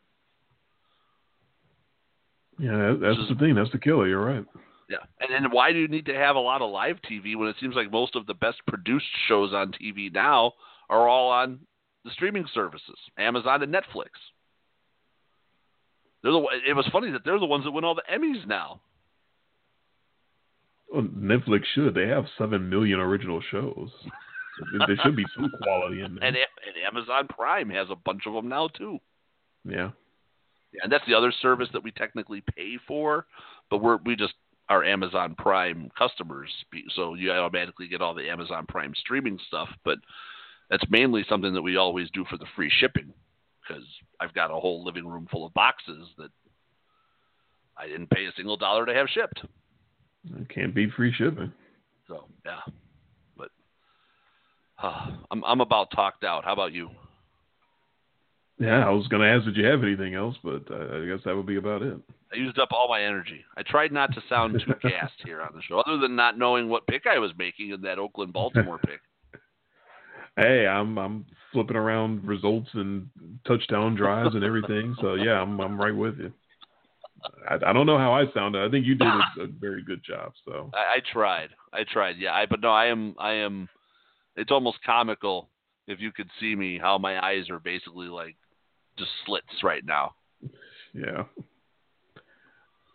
Yeah, that's is, the thing. That's the killer. You're right. Yeah, and then why do you need to have a lot of live T V when it seems like most of the best produced shows on T V now are all on the streaming services, Amazon and Netflix? They're the. It was funny that they're the ones that win all the Emmys now. Well, Netflix should. They have seven million original shows. There should be some quality in there. And, and Amazon Prime has a bunch of them now too. Yeah. Yeah, and that's the other service that we technically pay for, but we're we just are Amazon Prime customers, so you automatically get all the Amazon Prime streaming stuff. But that's mainly something that we always do for the free shipping, because I've got a whole living room full of boxes that I didn't pay a single dollar to have shipped. It can't beat free shipping. So yeah, but uh, I'm I'm about talked out. How about you? Yeah, I was going to ask did you have anything else, but uh, I guess that would be about it. I used up all my energy. I tried not to sound too gassed here on the show, other than not knowing what pick I was making in that Oakland-Baltimore pick. Hey, I'm I'm flipping around results and touchdown drives and everything, so yeah, I'm I'm right with you. I, I don't know how I sounded. I think you did a, a very good job. So I, I tried. I tried. Yeah, I but no, I am I am. It's almost comical if you could see me how my eyes are basically like just slits right now. Yeah.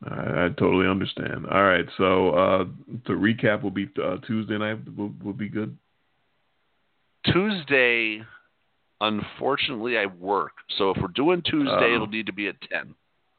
I, I totally understand. All right, so uh, the recap will be uh, Tuesday night. Will, will be good. Tuesday, unfortunately, I work. So if we're doing Tuesday, Um, it'll need to be at ten.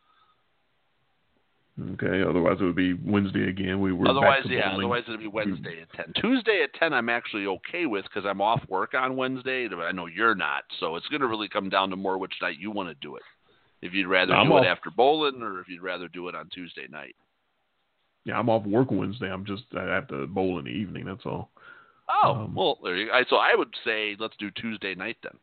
Okay. Otherwise, it would be Wednesday again. We were Otherwise, back to yeah. bowling. Otherwise, it'll be Wednesday at ten. Tuesday at ten, I'm actually okay with because I'm off work on Wednesday. I know you're not, so it's going to really come down to more which night you want to do it. If you'd rather I'm do off. it after bowling, or if you'd rather do it on Tuesday night. Yeah, I'm off work Wednesday. I'm just I have to bowl in the evening. That's all. Oh, Um, well, there you go. So I would say let's do Tuesday night then.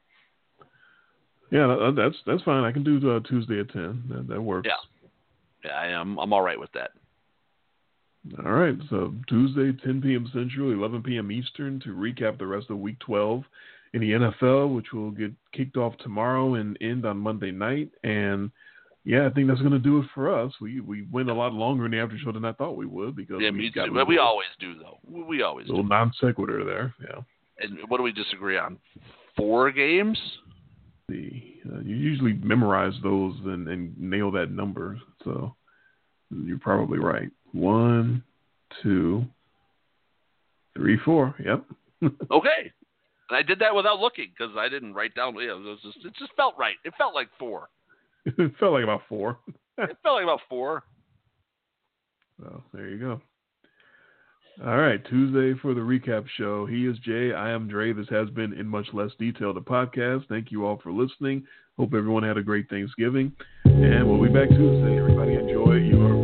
Yeah, that, that's that's fine. I can do uh, Tuesday at ten. That, that works. Yeah. Yeah, I am. I'm all right with that. All right. So Tuesday, ten p.m. Central, eleven p.m. Eastern, to recap the rest of Week twelve in the N F L, which will get kicked off tomorrow and end on Monday night. And yeah, I think that's going to do it for us. We we went a lot longer in the after show than I thought we would because Yeah, we me got too. a But we little, always do, though. We always little do. non sequitur there. Yeah. And what do we disagree on? Four games? The uh, you usually memorize those and, and nail that number, so you're probably right. One, two, three, four. Yep. Okay. And I did that without looking because I didn't write down. Yeah, it, was just, it just felt right. It felt like four. It felt like about four. It felt like about four. So there you go. All right, Tuesday for the recap show. He is Jay. I am Dre. This has been In Much Less Detail, the podcast. Thank you all for listening. Hope everyone had a great Thanksgiving. And we'll be back Tuesday. Everybody enjoy your